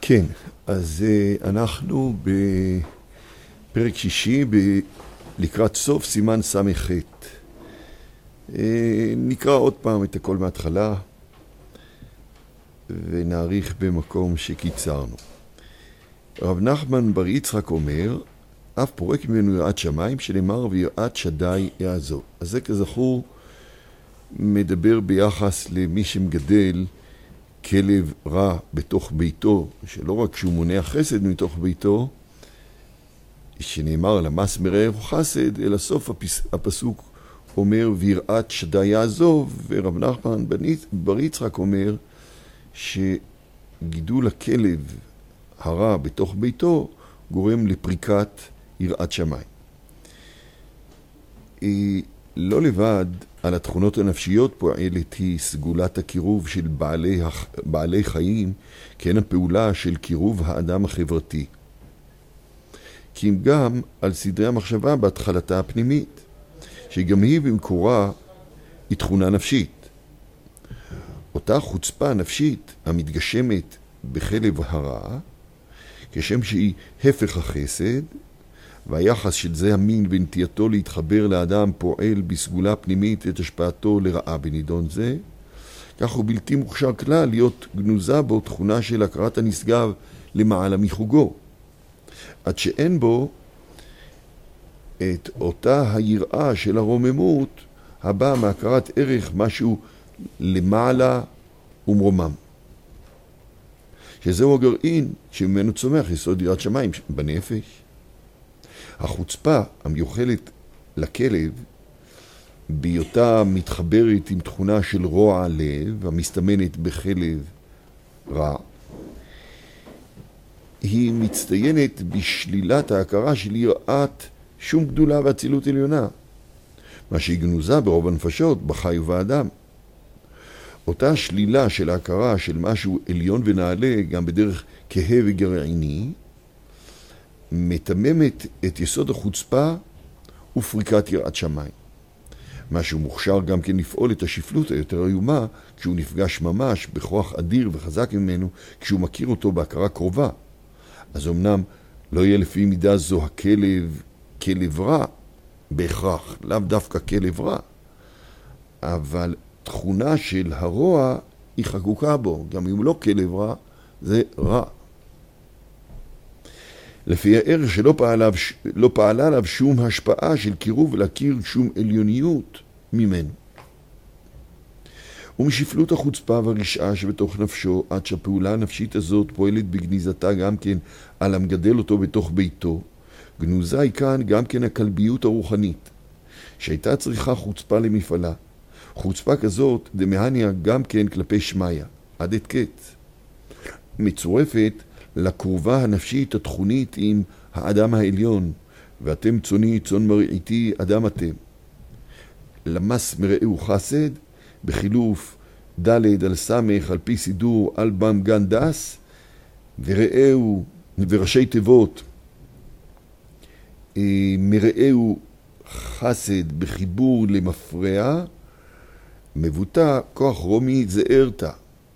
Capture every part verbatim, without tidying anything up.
כן, אז אנחנו בפרק שישי ב... לקראת סוף סימן סמך ח'. נקרא עוד פעם את הכל מההתחלה ונעריך במקום שקיצרנו. רב נחמן בר יצחק אומר, אף פורק ממנו יראת שמיים, שנאמר ויראת שדי יעזוב. אז זה כזכור מדבר ביחס למי שמגדל כלב רע בתוך ביתו, שלא רק שהוא מונע חסד מתוך ביתו, שנאמר למס מרעהו חסד, אלא סוף הפסוק אומר ויראת שדי יעזוב, ורב נחמן בר יצחק אומר שגידול הכלב הרע בתוך ביתו גורם לפריקת יראת שמיים. לא לבד על התכונות הנפשיות פועלת היא סגולת הקירוב של בעלי, בעלי חיים, כן הפעולה של קירוב האדם החברתי. כי אם גם על סדרי המחשבה בהתחלתה הפנימית, שגם היא במקורה היא תכונה נפשית. אותה חוצפה נפשית המתגשמת בכלב הרע, כשם שהיא הפך החסד, והיחס של זה המין בנטייתו להתחבר לאדם פועל בסגולה פנימית את השפעתו לרעה בנידון זה, כך הוא בלתי מוכשר כלל להיות גנוזה בו תכונה של הכרת הנשגב למעלה מחוגו, עד שאין בו את אותה היראה של הרוממות הבאה מהכרת ערך משהו למעלה ומרומם, שזהו הגרעין שממנו צומח יסוד יראת שמיים בנפש. החוצפה המיוחלת לכלב, בהיותה מתחברת עם תכונה של רוע לב, המסתמנת בכלב רע, היא מצטיינת בשלילת ההכרה של יראת שום גדולה ואצילות עליונה, מה שהיא גנוזה ברוב הנפשות, בחי ובאדם. אותה שלילה של ההכרה של משהו עליון ונעלה, גם בדרך כהה וגרעיני, מתממת את יסוד החוצפה ופריקת יראת שמיים. משהו מוכשר גם כן לפעול את השפלות היותר איומה, כשהוא נפגש ממש בכוח אדיר וחזק ממנו, כשהוא מכיר אותו בהכרה קרובה. אז אמנם לא יהיה לפי מידה זו הכלב כלב רע, בהכרח, לאו דווקא כלב רע, אבל תכונה של הרוע היא חקוקה בו, גם אם לא כלב רע, זה רע. לפי הערך שלא פעלה, לא פעלה עליו שום השפעה של קירוב ולהכיר שום עליוניות ממנו. ומשפלות החוצפה והרשעה שבתוך נפשו, עד שהפעולה הנפשית הזאת פועלת בגניזתה גם כן על המגדל אותו בתוך ביתו, גנוזה היא כאן גם כן הכלביות הרוחנית, שהייתה צריכה חוצפה למפעלה. חוצפה כזאת דמהניה גם כן כלפי שמיה, עד את קץ. מצורפת לקרובה הנפשית התכונית עם האדם העליון, ואתם צוני צאן מרעיתי אדם אתם. למס מרעהו חסד, בחילוף ד' על סמך על פי סידור על בם גן דס, ורעהו וראשי תיבות מרעהו חסד בחיבור למפרע, מבוטא כוח רומי זערתא.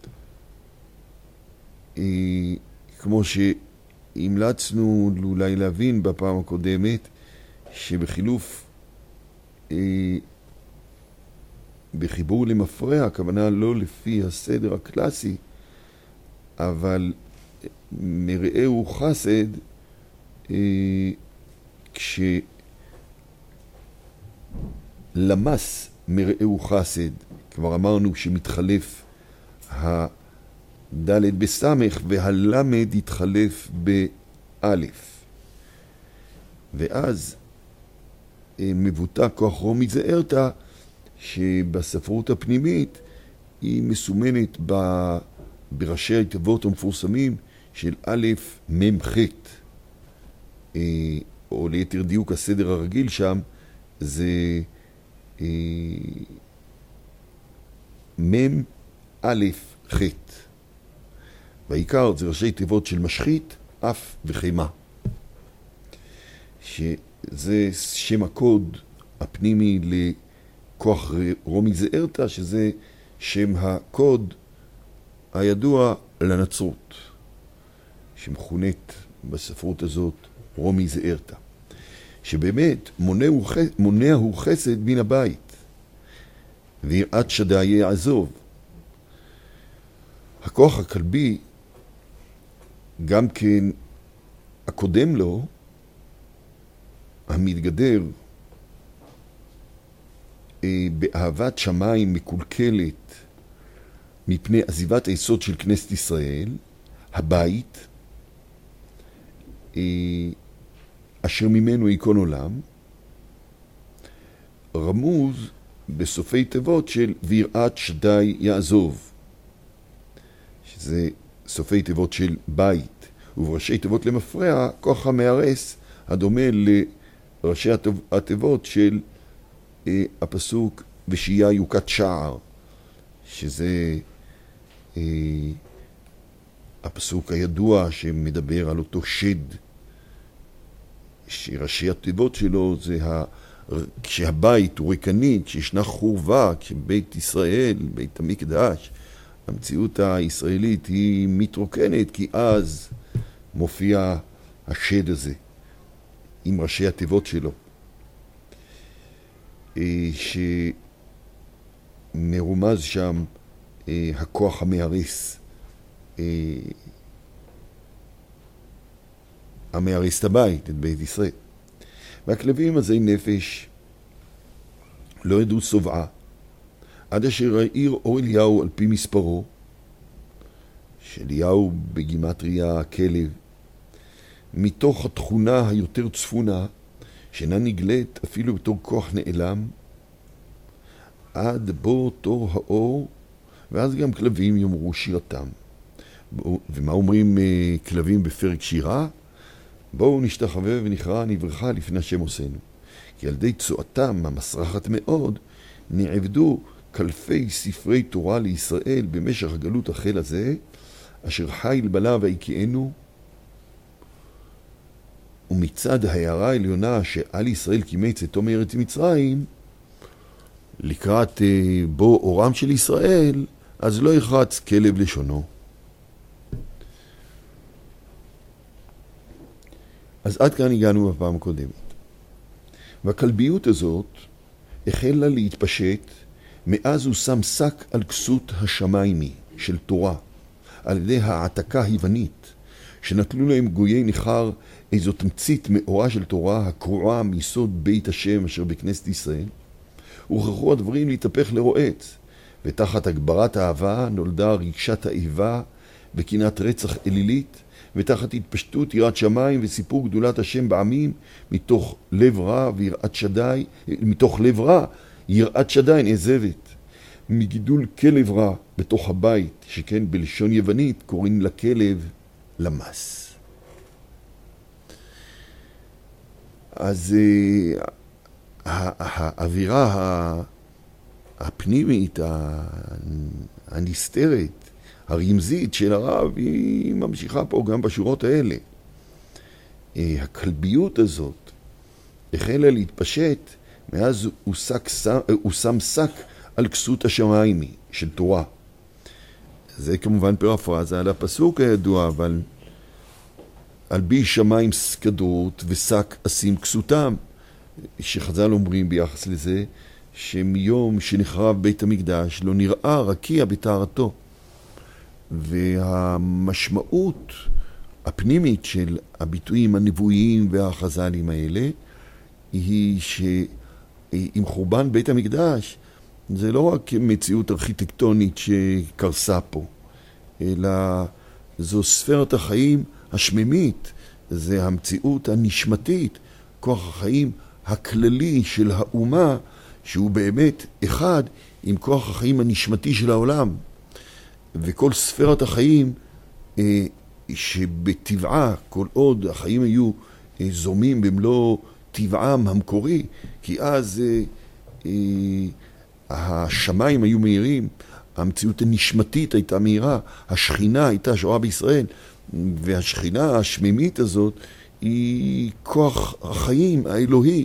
כמו שהמלצנו אולי להבין בפעם הקודמת, שבחילוף בחיבור למפרע, הכוונה לא לפי הסדר הקלאסי, אבל מרעהו חסד, כשלמס מרעהו חסד, כבר אמרנו שמתחלף הד' בסמך והלמד יתחלף באלף, ואז מבוטא כוח רומי זערתא, שבספרות הפנימית היא מסומנת בראשי התיבות המפורסמים של א' מ' ח', או ליתר דיוק הסדר הרגיל שם זה מ' א' ח', בעיקר זה ראשי תיבות של משחית, אף וחימה, שזה שם הקוד הפנימי לכוח רומי זערתא, שזה שם הקוד הידוע לנצרות. שמכונת בספרות הזאת רומי זערתא, שבאמת מונע הוא, מונע הוא חסד מן הבית, ויראת שדי יעזוב. הכוח הכלבי, גם כן הקודם לו, המתגדר אה, באהבת שמיים מקולקלת מפני עזיבת היסוד של כנסת ישראל, הבית, אה, אשר ממנו יקון עולם, רמוז בסופי תיבות של ויראת שדי יעזוב, שזה סופי תיבות של בית, ובראשי תיבות למפרע כוח המארס הדומה לראשי התיבות של אה, הפסוק ושיהיה יוקת שער, שזה אה, הפסוק הידוע שמדבר על אותו שד, שראשי התיבות שלו זה ה... כשהבית הוא ריקנית, כשישנה חורבה, כשבית ישראל, בית המקדש, המציאות הישראלית היא מתרוקנת, כי אז מופיע השד הזה עם ראשי התיבות שלו, שמרומז שם הכוח המארס, המארס את הבית, את בית ישראל. והכלבים עזי נפש לא ידעו סובעה, עד אשר העיר אור אליהו על פי מספרו, שאליהו בגימטריה הכלב, מתוך התכונה היותר צפונה, שאינה נגלית אפילו בתור כוח נעלם, עד בו תור האור, ואז גם כלבים יאמרו שירתם. ומה אומרים כלבים בפרק שירה? בואו נשתחווה ונכרע נברכה לפני השם עושנו. כי על ידי צועתם המסרחת מאוד, נעבדו כלפי ספרי תורה לישראל במשך הגלות החל הזה, אשר חיל בלה ויקענו, ומצד ההערה העליונה שעל ישראל קימי צאתו מארץ מצרים, לקראת בו אורם של ישראל, אז לא יחרץ כלב לשונו. אז עד כאן הגענו בפעם הקודמת. והכלביות הזאת החלה להתפשט מאז הוא שם שק על כסות השמיימי של תורה, על ידי העתקה היוונית, שנטלו להם גויי ניחר איזו תמצית מאורה של תורה הקרועה מיסוד בית השם אשר בכנסת ישראל, הוכרחו הדברים להתהפך לרועץ, ותחת הגברת האהבה נולדה רגשת האיבה וקינת רצח אלילית, ותחת התפשטות יראת שמיים וסיפור גדולת השם בעמים, מתוך לב רע ויראת שדי, מתוך לב רע יראת שדי נעזבת, מגידול כלב רע בתוך הבית, שכן בלשון יוונית קוראים לכלב למס. אז uh, האווירה הפנימית, הנסתרת, הרמזית של הרב, היא ממשיכה פה גם בשורות האלה. הכלביות הזאת החלה להתפשט מאז הוא, שק, הוא שם שק על כסות השמיימי של תורה. זה כמובן פרפרזה על הפסוק הידוע, אבל על בי שמיים סקדות ושק אשים כסותם, שחז"ל אומרים ביחס לזה שמיום שנחרב בית המקדש לא נראה רקיע בטהרתו. והמשמעות הפנימית של הביטויים הנבואיים והחז"ליים האלה היא שעם חורבן בית המקדש זה לא רק מציאות ארכיטקטונית שקרסה פה, אלא זו ספרת החיים השממית, זה המציאות הנשמתית, כוח החיים הכללי של האומה, שהוא באמת אחד עם כוח החיים הנשמתי של העולם. וכל ספרת החיים אה, שבטבעה, כל עוד החיים היו אה, זומים במלוא טבעם המקורי, כי אז אה, אה, השמיים היו מהירים, המציאות הנשמתית הייתה מהירה, השכינה הייתה שואה בישראל, והשכינה השמימית הזאת היא כוח החיים האלוהי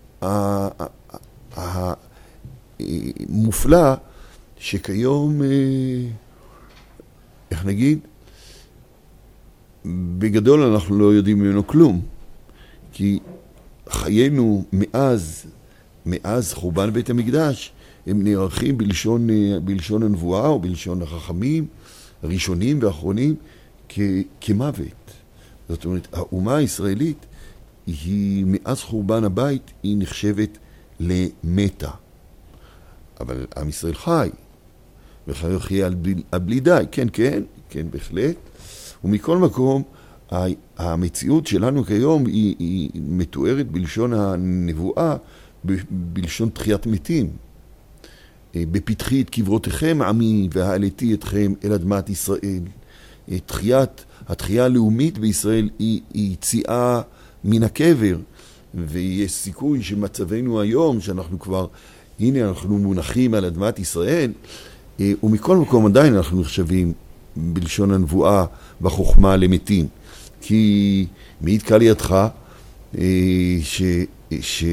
המופלא, שכיום, איך נגיד, בגדול אנחנו לא יודעים ממנו כלום, כי חיינו מאז, מאז חורבן בית המקדש, הם נערכים בלשון, בלשון הנבואה או בלשון החכמים, הראשונים ואחרונים, כ, כמוות. זאת אומרת, האומה הישראלית היא מאז חורבן הבית, היא נחשבת למתה. אבל עם ישראל חי, וחי יחיה על בלי די, כן, כן, כן, בהחלט. ומכל מקום, המציאות שלנו כיום היא, היא מתוארת בלשון הנבואה, בלשון תחיית מתים. בפתחי את קברותיכם עמי והעליתי אתכם אל אדמת ישראל. תחיית, התחייה הלאומית בישראל היא, היא יציאה מן הקבר, ויש סיכוי שמצבנו היום, שאנחנו כבר, הנה אנחנו מונחים על אדמת ישראל, ומכל מקום עדיין אנחנו נחשבים בלשון הנבואה בחוכמה למתים. כי מעיד קל ידך ש... ש...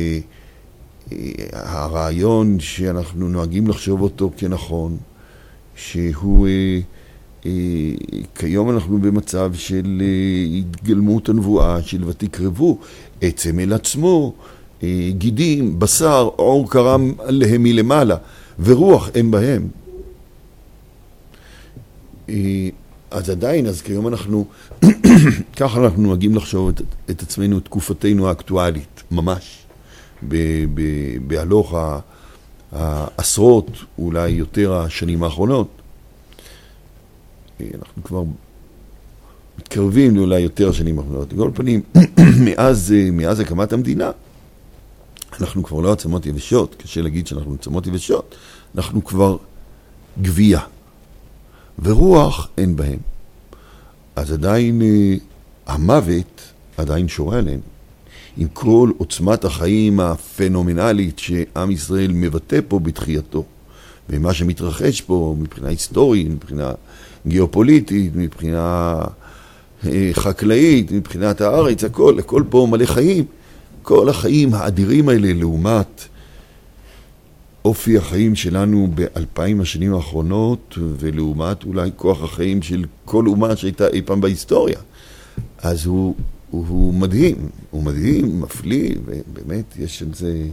הרעיון שאנחנו נוהגים לחשוב אותו כנכון, שהוא אה, אה, כיום אנחנו במצב של אה, התגלמות הנבואה של ותקרבו עצם אל עצמו, אה, גידים, בשר, אור קרם עליהם מלמעלה, ורוח אין בהם. אה, אז עדיין, אז כיום אנחנו, ככה אנחנו נוהגים לחשוב את, את עצמנו, את תקופתנו האקטואלית, ממש. בהלוך העשרות, אולי יותר השנים האחרונות. אנחנו כבר מתקרבים לאולי יותר השנים האחרונות. בכל פנים, מאז, מאז הקמת המדינה, אנחנו כבר לא עצמות יבשות, קשה להגיד שאנחנו עצמות יבשות, אנחנו כבר גבייה, ורוח אין בהם. אז עדיין המוות עדיין שורה עלינו. עם כל עוצמת החיים הפנומנלית שעם ישראל מבטא פה בתחייתו, ומה שמתרחש פה מבחינה היסטורית, מבחינה גיאופוליטית, מבחינה חקלאית, מבחינת הארץ, הכל, הכל פה מלא חיים. כל החיים האדירים האלה לעומת אופי החיים שלנו באלפיים השנים האחרונות, ולעומת אולי כוח החיים של כל אומה שהייתה אי פעם בהיסטוריה. אז הוא הוא מדהים, הוא מדהים, מפליא, ובאמת יש על זה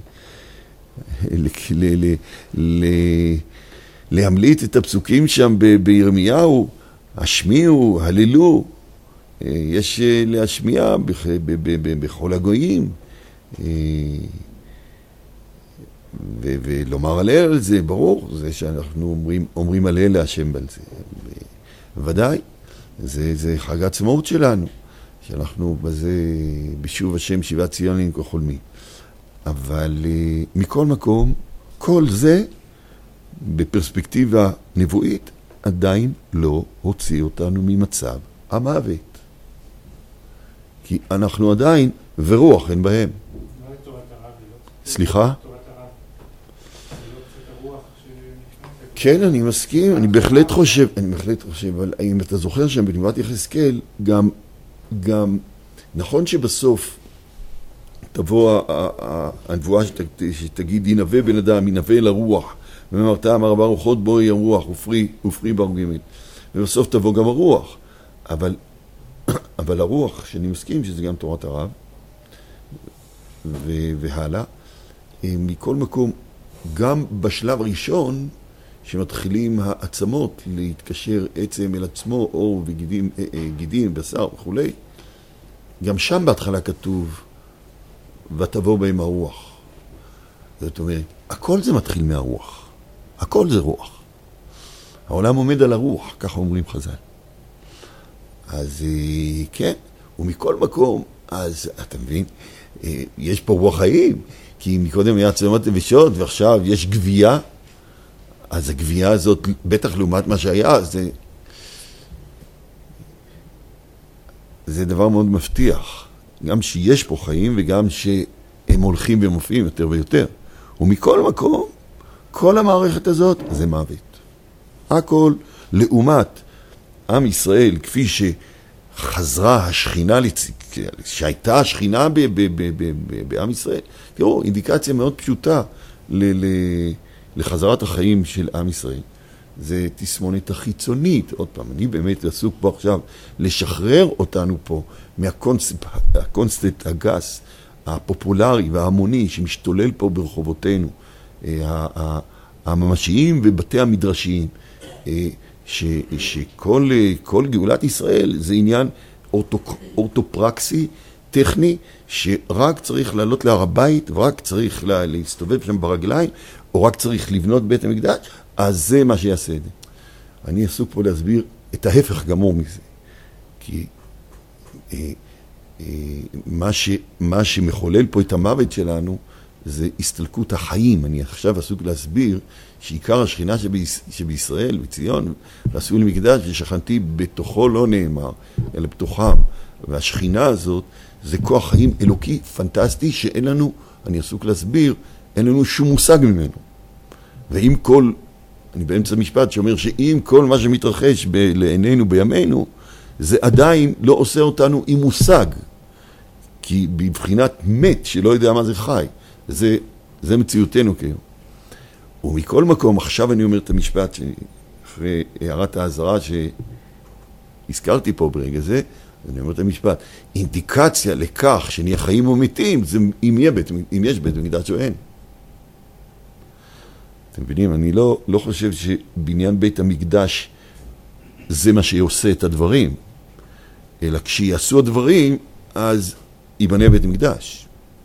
להמליץ את הפסוקים שם בירמיהו, השמיעו, הללו, יש להשמיע בכל הגויים, ולומר הלל על זה, ברור, זה שאנחנו אומרים, אומרים הלל להשם על זה, ודאי, זה חג העצמאות שלנו. שאנחנו בזה, בשוב השם שיבת ציון כחולמים. אבל מכל מקום, כל זה, בפרספקטיבה נבואית, עדיין לא הוציא אותנו ממצב המוות. כי אנחנו עדיין, ורוח אין בהם. סליחה? כן, אני מסכים, אני בהחלט חושב, אני בהחלט חושב, אבל אם אתה זוכר שם בנבואת יחזקאל, גם גם, נכון שבסוף תבוא הנבואה שתגיד, ינבא בן אדם, ינבא אל הרוח, ואמרת, אמר ארבע רוחות בואי הרוח, ופרי, ופרי בהרגמת. ובסוף תבוא גם הרוח. אבל, אבל הרוח, שאני מסכים שזה גם תורת הרב, והלאה, מכל מקום, גם בשלב ראשון, שמתחילים העצמות להתקשר עצם אל עצמו, אור וגידים, גידים, בשר וכו'. גם שם בהתחלה כתוב, ותבוא בהם הרוח. זאת אומרת, הכל זה מתחיל מהרוח. הכל זה רוח. העולם עומד על הרוח, ככה אומרים חז"ל. אז כן, ומכל מקום, אז אתה מבין, יש פה רוח חיים, כי מקודם היה עצמות יבשות, ועכשיו יש גבייה, אז הגבייה הזאת, בטח לעומת מה שהיה, זה, זה דבר מאוד מבטיח. גם שיש פה חיים וגם שהם הולכים ומופיעים יותר ויותר. ומכל מקום, כל המערכת הזאת זה מוות. הכל לעומת עם ישראל, כפי שחזרה השכינה, שהייתה השכינה ב- ב- ב- ב- ב- בעם ישראל. תראו, אינדיקציה מאוד פשוטה ל... ל- לחזרת החיים של עם ישראל. זה תסמונת החיצונית. עוד פעם, אני באמת עסוק פה עכשיו לשחרר אותנו פה מהקונספט הגס, הפופולרי וההמוני שמשתולל פה ברחובותינו, הממשיים ובתי המדרשיים, ש, שכל כל גאולת ישראל זה עניין אורטו, אורטופרקסי, טכני, שרק צריך לעלות להר הבית, ורק צריך לה, להסתובב שם ברגליים, או רק צריך לבנות בית המקדש, אז זה מה שיעשה את זה. אני עסוק פה להסביר את ההפך גמור מזה. כי אה, אה, מה, ש, מה שמחולל פה את המוות שלנו, זה הסתלקות החיים. אני עכשיו עסוק להסביר שעיקר השכינה שביש, שבישראל, בציון, ועשו לי מקדש ושכנתי בתוכו לא נאמר, אלא בתוכם. והשכינה הזאת זה כוח חיים אלוקי פנטסטי שאין לנו, אני עסוק להסביר, אין לנו שום מושג ממנו. ואם כל, אני באמצע משפט שאומר שאם כל מה שמתרחש ב, לעינינו בימינו, זה עדיין לא עושה אותנו עם מושג. כי בבחינת מת שלא יודע מה זה חי. זה, זה מציאותנו כיום. ומכל מקום, עכשיו אני אומר את המשפט שאחרי הערת ההזרה שהזכרתי פה ברגע זה, אני אומר את המשפט, אינדיקציה לכך שנהיה חיים או מתים, זה אם, יהיה בית, אם יש בית מקדש או אין. אתם מבינים, אני לא, לא חושב שבניין בית המקדש זה מה שעושה את הדברים, אלא כשיעשו הדברים, אז ייבנה בית המקדש.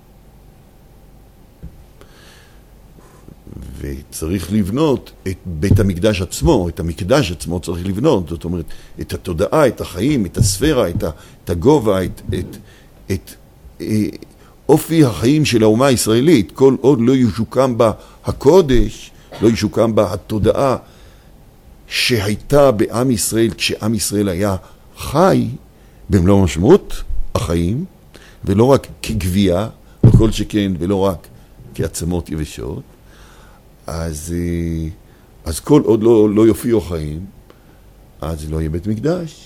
וצריך לבנות את בית המקדש עצמו, את המקדש עצמו צריך לבנות, זאת אומרת, את התודעה, את החיים, את הספירה, את, ה, את הגובה, את, את, את, את אופי החיים של האומה הישראלית. כל עוד לא ישוקם בה הקודש, לא ישוקם בה התודעה שהייתה בעם ישראל, כשעם ישראל היה חי, במלוא משמעות החיים, ולא רק כגבייה, וכל שכן, ולא רק כעצמות יבשות, אז, אז כל עוד לא, לא יופיעו חיים, אז לא יהיה בית מקדש.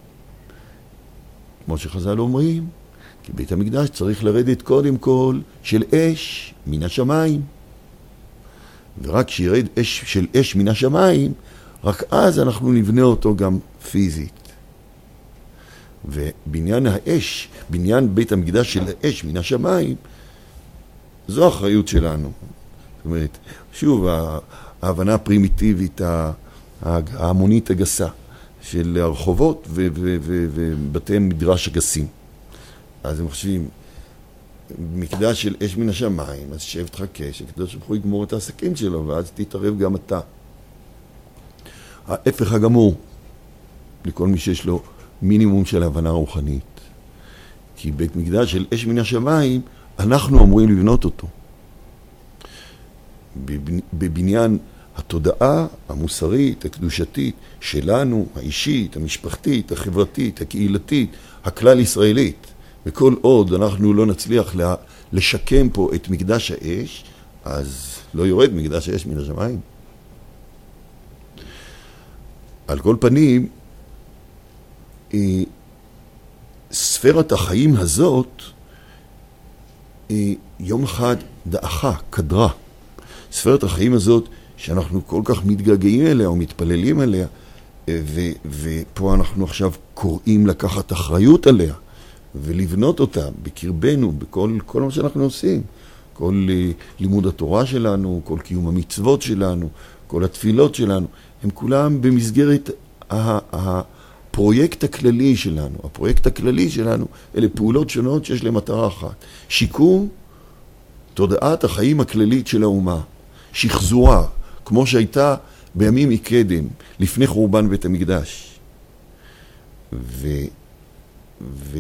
כמו שחז"ל אומרים, כי בית המקדש צריך לרדת קודם כל של אש מן השמיים. ורק כשירד אש של אש מן השמיים, רק אז אנחנו נבנה אותו גם פיזית. ובניין האש, בניין בית המקדש של האש מן השמיים, זו האחריות שלנו. זאת אומרת, שוב, ההבנה הפרימיטיבית, ההמונית הגסה של הרחובות ובתי מדרש הגסים. אז הם חושבים, מקדש של אש מן השמיים, אז שב תחכה, שקדוש ברוך הוא יגמור את העסקים שלו, ואז תתערב גם אתה. ההפך הגמור, לכל מי שיש לו מינימום של הבנה רוחנית. כי בית מקדש של אש מן השמיים, אנחנו אמורים לבנות אותו. בבניין התודעה המוסרית, הקדושתית, שלנו, האישית, המשפחתית, החברתית, הקהילתית, הכלל ישראלית. וכל עוד אנחנו לא נצליח לשקם פה את מקדש האש, אז לא יורד מקדש האש מן השמיים. על כל פנים, ספירת החיים הזאת, יום אחד דעכה, קדרה. ספירת החיים הזאת שאנחנו כל כך מתגעגעים אליה או מתפללים אליה, ו- ופה אנחנו עכשיו קוראים לקחת אחריות עליה ולבנות אותה בקרבנו, בכל כל מה שאנחנו עושים. כל uh, לימוד התורה שלנו, כל קיום המצוות שלנו, כל התפילות שלנו, הם כולם במסגרת הפרויקט הכללי שלנו. הפרויקט הכללי שלנו אלה פעולות שונות שיש להם מטרה אחת. שיקום תודעת החיים הכללית של האומה. שחזורה, כמו שהייתה בימים מקדם, לפני חורבן בית המקדש. ו... ו...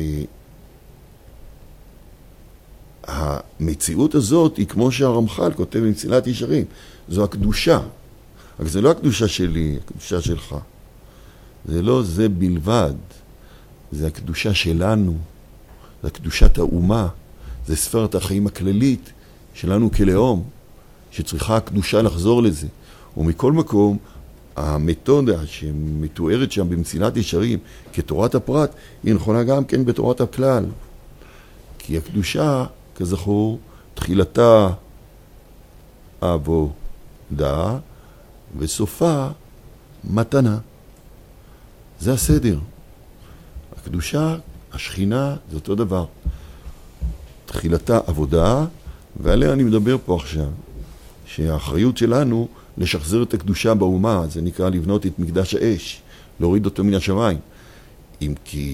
המציאות הזאת היא כמו שהרמח"ל כותב במסילת ישרים, זו הקדושה. אבל זה לא הקדושה שלי, הקדושה שלך. זה לא זה בלבד. זה הקדושה שלנו, זה הקדושת האומה, זה ספרת החיים הכללית שלנו כלאום, שצריכה הקדושה לחזור לזה. ומכל מקום, המתודה שמתוארת שם במסילת ישרים כתורת הפרט, היא נכונה גם כן בתורת הכלל. כי הקדושה, כזכור, תחילתה עבודה וסופה מתנה. זה הסדר. הקדושה, השכינה, זה אותו דבר. תחילתה עבודה, ועליה אני מדבר פה עכשיו, שהאחריות שלנו לשחזר את הקדושה באומה, זה נקרא לבנות את מקדש האש, להוריד אותו מן השמיים. אם כי,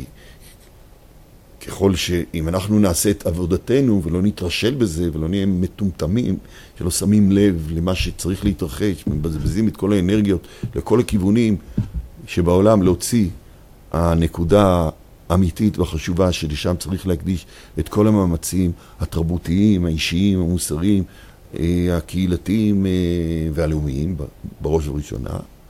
ככל שאם אנחנו נעשה את עבודתנו ולא נתרשל בזה ולא נהיה מטומטמים, שלא שמים לב למה שצריך להתרחש, מבזבזים את כל האנרגיות לכל הכיוונים שבעולם להוציא הנקודה האמיתית והחשובה שלשם צריך להקדיש את כל המאמצים התרבותיים, האישיים, המוסריים, הקהילתיים והלאומיים בראש ובראשונה.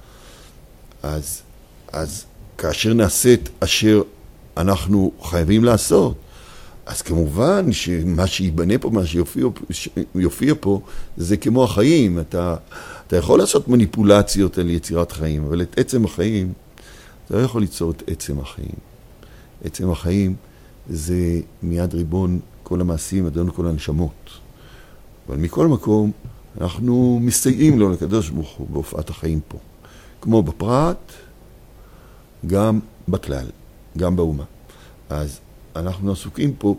אז, אז כאשר נעשית אשר אנחנו חייבים לעשות, אז כמובן שמה שיבנה פה, מה שיופיע פה, זה כמו החיים. אתה, אתה יכול לעשות מניפולציות על יצירת חיים, אבל את עצם החיים, אתה לא יכול ליצור את עצם החיים. עצם החיים זה מיד ריבון כל המעשים, אדון כל הנשמות. אבל מכל מקום, אנחנו מסייעים לו לקדוש ברוך הוא בהופעת החיים פה. כמו בפרט, גם בכלל, גם באומה. אז אנחנו עסוקים פה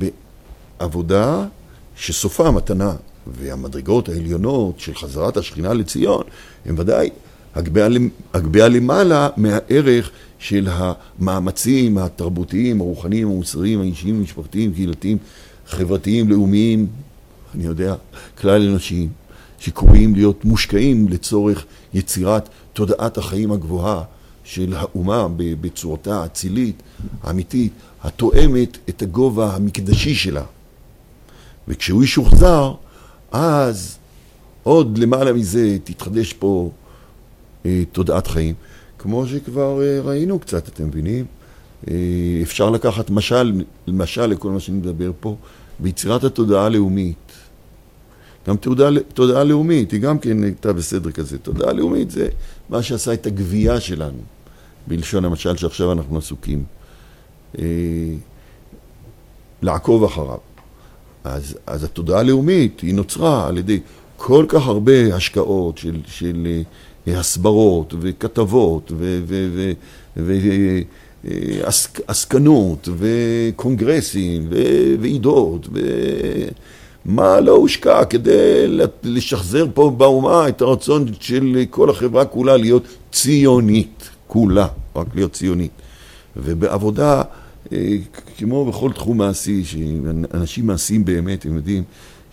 בעבודה שסופה המתנה, והמדרגות העליונות של חזרת השכינה לציון, הם ודאי הגביה למעלה מהערך של המאמצים התרבותיים, הרוחניים, המוסריים, האישיים, המשפחתיים, קהילתיים, חברתיים, לאומיים, אני יודע, כלל אנושיים, שקוראים להיות מושקעים לצורך יצירת תודעת החיים הגבוהה של האומה בצורתה האצילית, האמיתית, התואמת את הגובה המקדשי שלה. וכשהוא ישוחזר, אז עוד למעלה מזה תתחדש פה אה, תודעת חיים. כמו שכבר אה, ראינו קצת, אתם מבינים? אה, אפשר לקחת משל, למשל לכל מה שאני מדבר פה, ביצירת התודעה הלאומית. גם תודעה, תודעה לאומית, היא גם כן הייתה בסדר כזה. תודעה לאומית זה מה שעשה את הגבייה שלנו, בלשון המשל שעכשיו אנחנו עסוקים. אה, לעקוב אחריו. אז, אז התודעה הלאומית היא נוצרה על ידי כל כך הרבה השקעות של, של אה, הסברות וכתבות ועסקנות וקונגרסים ועידות ומה לא הושקע כדי לשחזר פה באומה את הרצון של כל החברה כולה להיות ציונית, כולה, רק להיות ציונית. ובעבודה, כמו בכל תחום מעשי, שאנשים מעשיים באמת, הם יודעים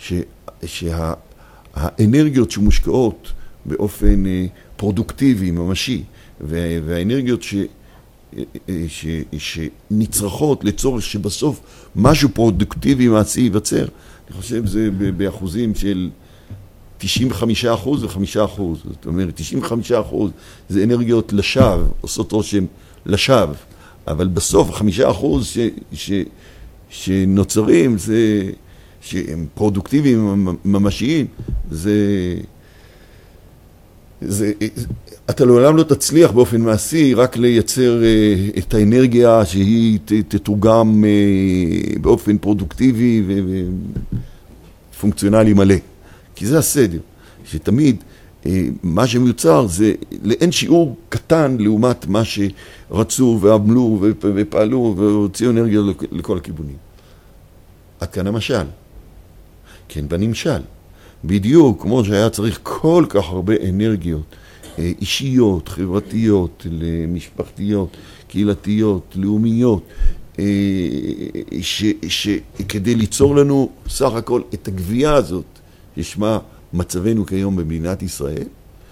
שהאנרגיות שמושקעות באופן פרודוקטיבי, ממשי, והאנרגיות ש, ש, שנצרכות לצורך שבסוף משהו פרודוקטיבי מעשי ייווצר, אני חושב זה באחוזים של תשעים וחמישה אחוז ו-חמישה אחוז. זאת אומרת, תשעים וחמישה אחוז זה אנרגיות לשווא, עושות רושם לשווא. אבל בסוף, חמישה אחוז ש, ש, שנוצרים, זה, שהם פרודוקטיביים, ממשיים, זה, זה, אתה לעולם לא תצליח באופן מעשי רק לייצר את האנרגיה שהיא תתורגם באופן פרודוקטיבי ופונקציונלי מלא. כי זה הסדר, שתמיד מה שמיוצר זה לאין שיעור קטן לעומת מה שרצו ועמלו ופעלו והוציאו אנרגיה לכל הכיוונים. עד כאן המשל. כן, בנמשל. בדיוק כמו שהיה צריך כל כך הרבה אנרגיות אישיות, חברתיות, משפחתיות, קהילתיות, לאומיות, שכדי ליצור לנו סך הכל את הגבייה הזאת, ששמה מצבנו כיום במדינת ישראל,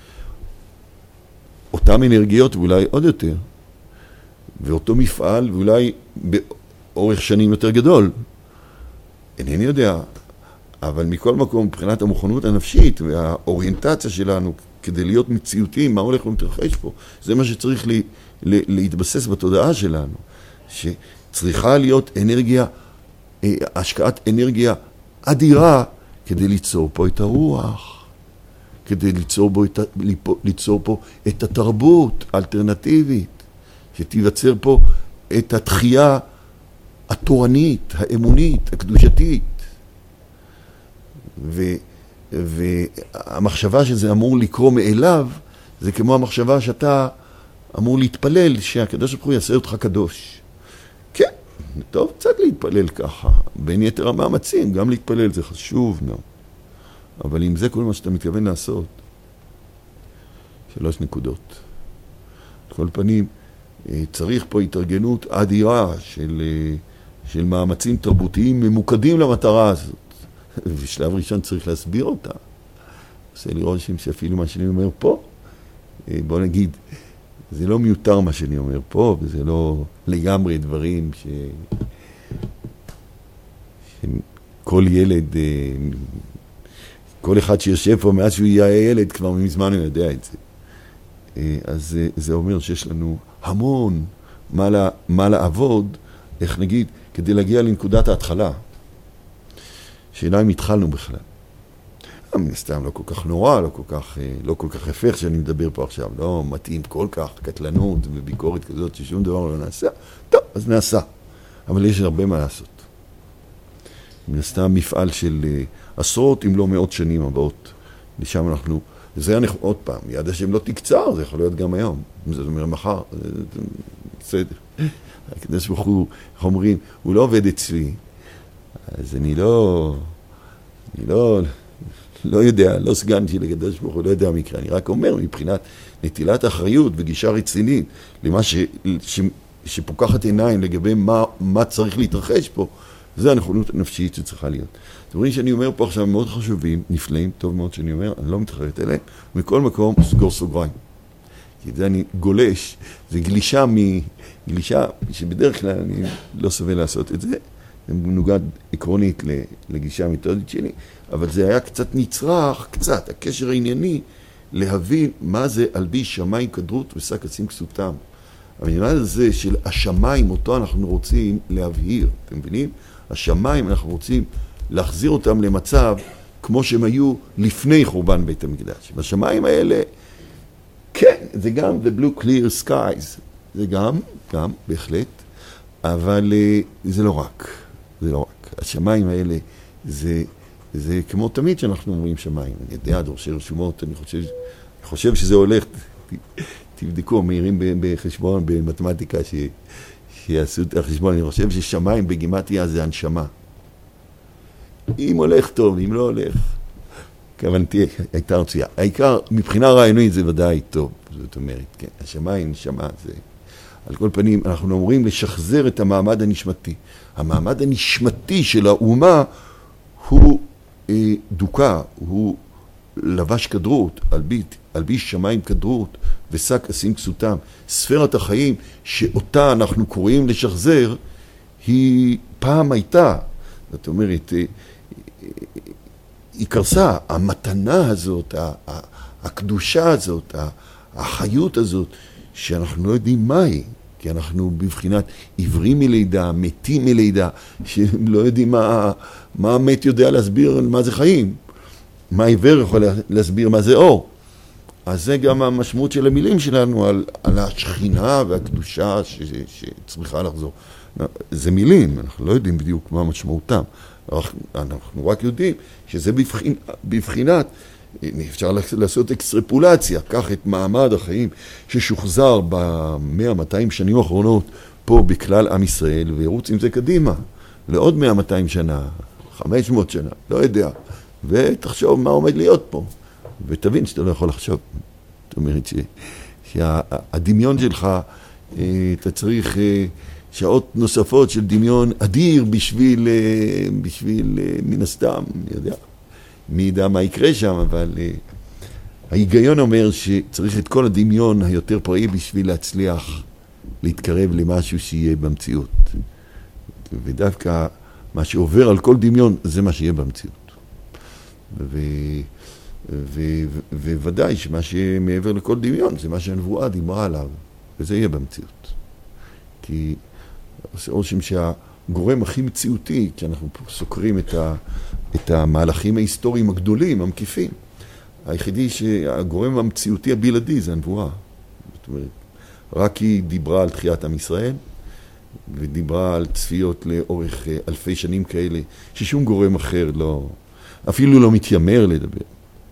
אותם אנרגיות ואולי עוד יותר, ואותו מפעל ואולי באורך שנים יותר גדול, אינני יודע, אבל מכל מקום מבחינת המוכנות הנפשית והאוריינטציה שלנו כדי להיות מציאותיים, מה הולך ומתרחש פה, זה מה שצריך לי, לה, להתבסס בתודעה שלנו, שצריכה להיות אנרגיה, השקעת אנרגיה אדירה, כדי ליצור פה את הרוח, כדי ליצור, בו את, ליצור פה את התרבות האלטרנטיבית, שתיווצר פה את התחייה התורנית, האמונית, הקדושתית. ו, והמחשבה שזה אמור לקרוא מאליו, זה כמו המחשבה שאתה אמור להתפלל שהקדוש ברוך הוא יעשה אותך קדוש. כן, טוב קצת להתפלל ככה, בין יתר המאמצים, גם להתפלל זה חשוב מאוד. אבל אם זה כל מה שאתה מתכוון לעשות, שלוש נקודות. כל פנים, צריך פה התארגנות אדירה של, של מאמצים תרבותיים ממוקדים למטרה הזאת. בשלב ראשון צריך להסביר אותה. עושה לי רושם שאפילו מה שאני אומר פה, בוא נגיד, זה לא מיותר מה שאני אומר פה, וזה לא לגמרי דברים ש... שכל ילד, כל אחד שיושב פה מאז שהוא יהיה ילד, כבר מזמן הוא יודע את זה. אז זה אומר שיש לנו המון מה, לה, מה לעבוד, איך נגיד, כדי להגיע לנקודת ההתחלה. שאלה אם התחלנו בכלל. מן הסתם לא כל כך נורא, לא כל כך, לא כל כך הפך שאני מדבר פה עכשיו, לא מתאים כל כך, קטלנות וביקורת כזאת ששום דבר לא נעשה. טוב, אז נעשה. אבל יש הרבה מה לעשות. מן הסתם מפעל של עשרות אם לא מאות שנים הבאות. לשם אנחנו... זה היה עוד פעם, יד השם לא תקצר, זה יכול להיות גם היום. זה אומר מחר, בסדר. הקדוש ברוך הוא, איך אומרים, הוא לא עובד אצלי. אז אני לא, אני לא, לא יודע, לא סגן שלי לקדוש ברוך הוא, לא יודע מקרה. אני רק אומר, מבחינת נטילת אחריות וגישה רצינית, למה ש, ש, שפוקחת עיניים לגבי מה, מה צריך להתרחש פה, זה הנכונות הנפשית שצריכה להיות. דברים שאני אומר פה עכשיו מאוד חשובים, נפלאים, טוב מאוד שאני אומר, אני לא מתחרט אליהם, מכל מקום סגור סוגריים. כי זה אני גולש, זה גלישה מגלישה שבדרך כלל אני לא סובל לעשות את זה, זה מנוגד עקרונית לגישה המתודית שלי, אבל זה היה קצת נצרך, קצת, הקשר הענייני, להבין מה זה אלביש שמיים כדרות ושק עצים כסותם. העניין הזה של השמיים, אותו אנחנו רוצים להבהיר, אתם מבינים? השמיים אנחנו רוצים להחזיר אותם למצב כמו שהם היו לפני חורבן בית המקדש. בשמיים האלה, כן, זה גם the blue clear skies, זה גם, גם, בהחלט, אבל זה לא רק, זה לא רק. השמיים האלה זה, זה כמו תמיד שאנחנו אומרים שמיים. אני יודע, דורשי רשומות, אני חושב, אני חושב שזה הולך, תבדקו, מהירים בחשבון, במתמטיקה, ש, שיעשו את החשבון. אני חושב ששמיים בגימטריה זה הנשמה. אם הולך טוב, אם לא הולך, כוונתי, הייתה רצויה. העיקר, מבחינה רעיונית זה ודאי טוב, זאת אומרת, כן, השמיים, נשמה, זה... על כל פנים, אנחנו אומרים לשחזר את המעמד הנשמתי. המעמד הנשמתי של האומה הוא אה, דוקה, הוא לבש כדרות, אלבית, אלביש שמיים כדרות ושק עשים כסותם. ספרת החיים שאותה אנחנו קוראים לשחזר, היא פעם הייתה, זאת אומרת, אה, היא קרסה, המתנה הזאת, הקדושה הזאת, החיות הזאת, שאנחנו לא יודעים מה היא, כי אנחנו בבחינת עיוורים מלידה, מתים מלידה, שלא יודעים מה, מה המת יודע להסביר מה זה חיים, מה עיוור יכול להסביר מה זה אור. אז זה גם המשמעות של המילים שלנו על, על השכינה והקדושה ש, שצריכה לחזור. זה מילים, אנחנו לא יודעים בדיוק מה משמעותם. אנחנו רק יודעים שזה בבחינת, בבחינת אפשר לעשות אקסטרפולציה, קח את מעמד החיים ששוחזר ב-מאה מאתיים שנים האחרונות פה בכלל עם ישראל, וירוץ עם זה קדימה, לעוד מאה מאתיים שנה, חמש מאות שנה, לא יודע, ותחשוב מה עומד להיות פה, ותבין שאתה לא יכול לחשוב. זאת אומרת ש... שהדמיון שלך, אתה צריך שעות נוספות של דמיון אדיר בשביל, בשביל מן הסתם, אני יודע. מי ידע מה יקרה שם, אבל uh, ההיגיון אומר שצריך את כל הדמיון היותר פראי בשביל להצליח להתקרב למשהו שיהיה במציאות. ודווקא מה שעובר על כל דמיון זה מה שיהיה במציאות. ו... ו... ו... וודאי שמה שמעבר לכל דמיון זה מה שהנבואה דיברה עליו, וזה יהיה במציאות. כי עושה רושם שהגורם הכי מציאותי, כשאנחנו סוקרים את ה... את המהלכים ההיסטוריים הגדולים, המקיפים. היחידי שהגורם המציאותי הבלעדי זה הנבואה. זאת אומרת, רק היא דיברה על תחיית עם ישראל, ודיברה על צפיות לאורך אלפי שנים כאלה, ששום גורם אחר לא, אפילו לא מתיימר לדבר.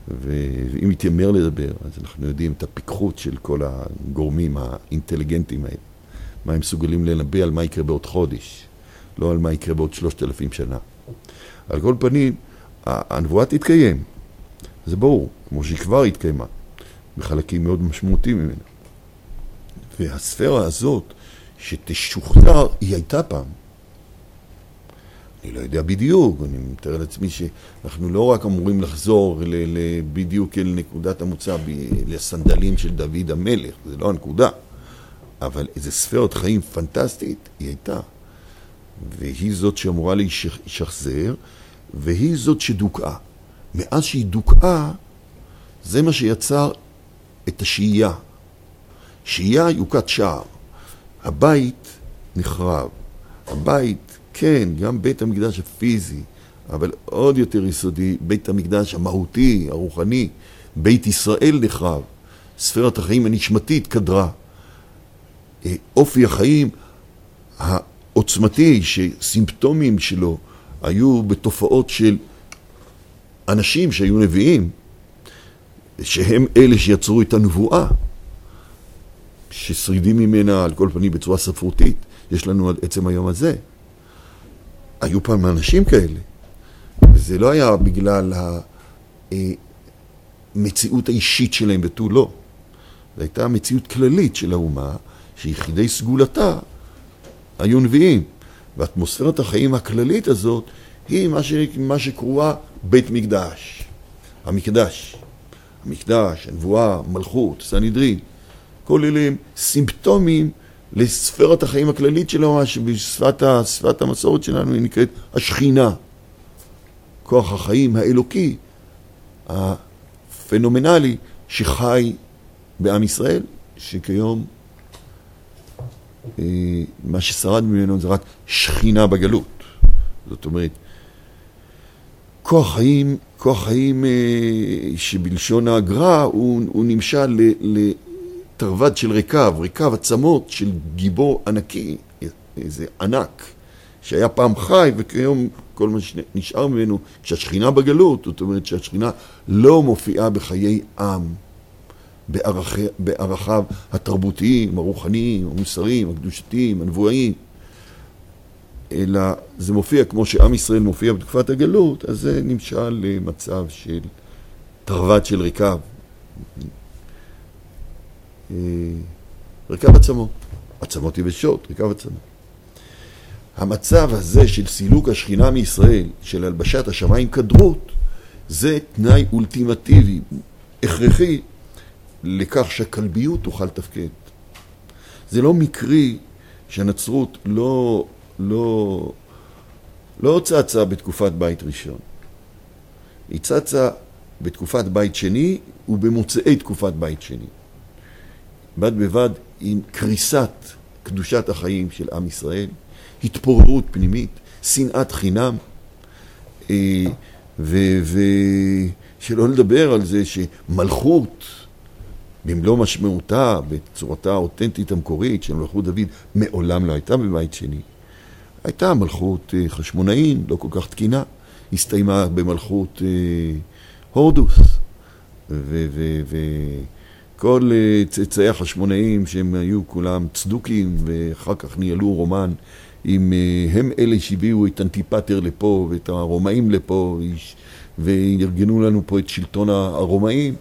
ואם יתיימר לדבר, אז אנחנו יודעים את הפיקחות של כל הגורמים האינטליגנטיים האלה. מה הם מסוגלים לנבא על מה יקרה בעוד חודש, לא על מה יקרה בעוד שלושת אלפים שנה. על כל פנים, הנבואה תתקיים. זה ברור, כמו שהיא כבר התקיימה, בחלקים מאוד משמעותיים ממנה. והספירה הזאת, שתשוחזר, היא הייתה פעם. אני לא יודע בדיוק, אני מתאר לעצמי שאנחנו לא רק אמורים לחזור בדיוק אל נקודת המוצא, לסנדלים של דוד המלך, זה לא הנקודה. אבל איזו ספירת חיים פנטסטית היא הייתה. והיא זאת שאמורה להישחזר, והיא זאת שדוקעה. מאז שהיא דוקעה, זה מה שיצר את השהייה. שהייה יוקת שער. הבית נחרב. הבית, כן, גם בית המקדש הפיזי, אבל עוד יותר יסודי, בית המקדש המהותי, הרוחני, בית ישראל נחרב. ספירת החיים הנשמתית קדרה. אופי החיים העוצמתי, שסימפטומים שלו היו בתופעות של אנשים שהיו נביאים, שהם אלה שיצרו את הנבואה, ששרידים ממנה על כל פנים בצורה ספרותית, יש לנו עד עצם היום הזה. היו פעם אנשים כאלה, וזה לא היה בגלל המציאות האישית שלהם ותו לא. זו הייתה מציאות כללית של האומה, שיחידי סגולתה היו נביאים. והאטמוספירת החיים הכללית הזאת היא מה, ש... מה שקרואה בית מקדש. המקדש. המקדש, הנבואה, מלכות, סנהדרין. כל אלה הם סימפטומים לספירת החיים הכללית שלו, שבשפת שפת המסורת שלנו היא נקראת השכינה. כוח החיים האלוקי, הפנומנלי, שחי בעם ישראל, שכיום מה ששרד ממנו זה רק שכינה בגלות. זאת אומרת, כוח חיים, כוח חיים שבלשון ההגר"א הוא, הוא נמשל לתרווד של ריקב, ריקב עצמות של גיבור ענקי, איזה ענק, שהיה פעם חי וכיום כל מה שנשאר ממנו, כשהשכינה בגלות, זאת אומרת שהשכינה לא מופיעה בחיי עם, בערכ... בערכיו התרבותיים, הרוחניים, המוסריים, הקדושתיים, הנבואיים, אלא זה מופיע כמו שעם ישראל מופיע בתקופת הגלות, אז זה נמשל למצב של תרווד של ריקב. ריקב עצמות, עצמות יבשות, ריקב עצמות. המצב הזה של סילוק השכינה מישראל, של הלבשת השמיים כדרות, זה תנאי אולטימטיבי, הכרחי, לכך שהכלביות תוכל תפקד. זה לא מקרי שהנצרות לא, לא, לא צצה בתקופת בית ראשון. היא צצה בתקופת בית שני ובמוצאי תקופת בית שני. בד בבד עם קריסת קדושת החיים של עם ישראל, התפוררות פנימית, שנאת חינם, ושלא לדבר על זה שמלכות, במלוא משמעותה, בצורתה האותנטית המקורית של מלכות דוד, מעולם לא הייתה בבית שני. הייתה מלכות חשמונאים, לא כל כך תקינה, הסתיימה במלכות הורדוס, וכל צאצאי החשמונאים שהם היו כולם צדוקים, ואחר כך ניהלו רומן, אם הם אלה שהביאו את אנטיפטר לפה ואת הרומאים לפה, וארגנו לנו פה את שלטון הרומאים,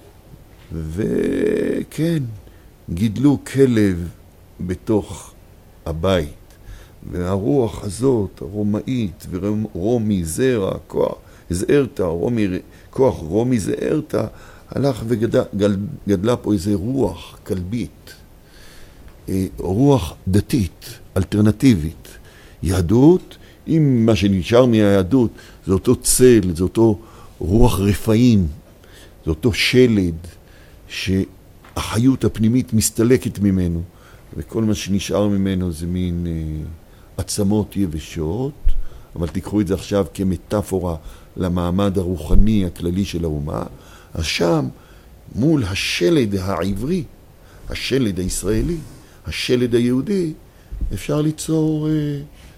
וכן, גידלו כלב בתוך הבית, והרוח הזאת, הרומאית, ורומי זרע, כוח זערתא, רומי, כוח רומי זערתא, הלך וגדלה פה איזה רוח כלבית, רוח דתית, אלטרנטיבית. יהדות, אם מה שנשאר מהיהדות, זה אותו צל, זה אותו רוח רפאים, זה אותו שלד, שהחיות הפנימית מסתלקת ממנו, וכל מה שנשאר ממנו זה מין אה, עצמות יבשות, אבל תיקחו את זה עכשיו כמטאפורה למעמד הרוחני הכללי של האומה, אז שם, מול השלד העברי, השלד הישראלי, השלד היהודי, אפשר ליצור אה,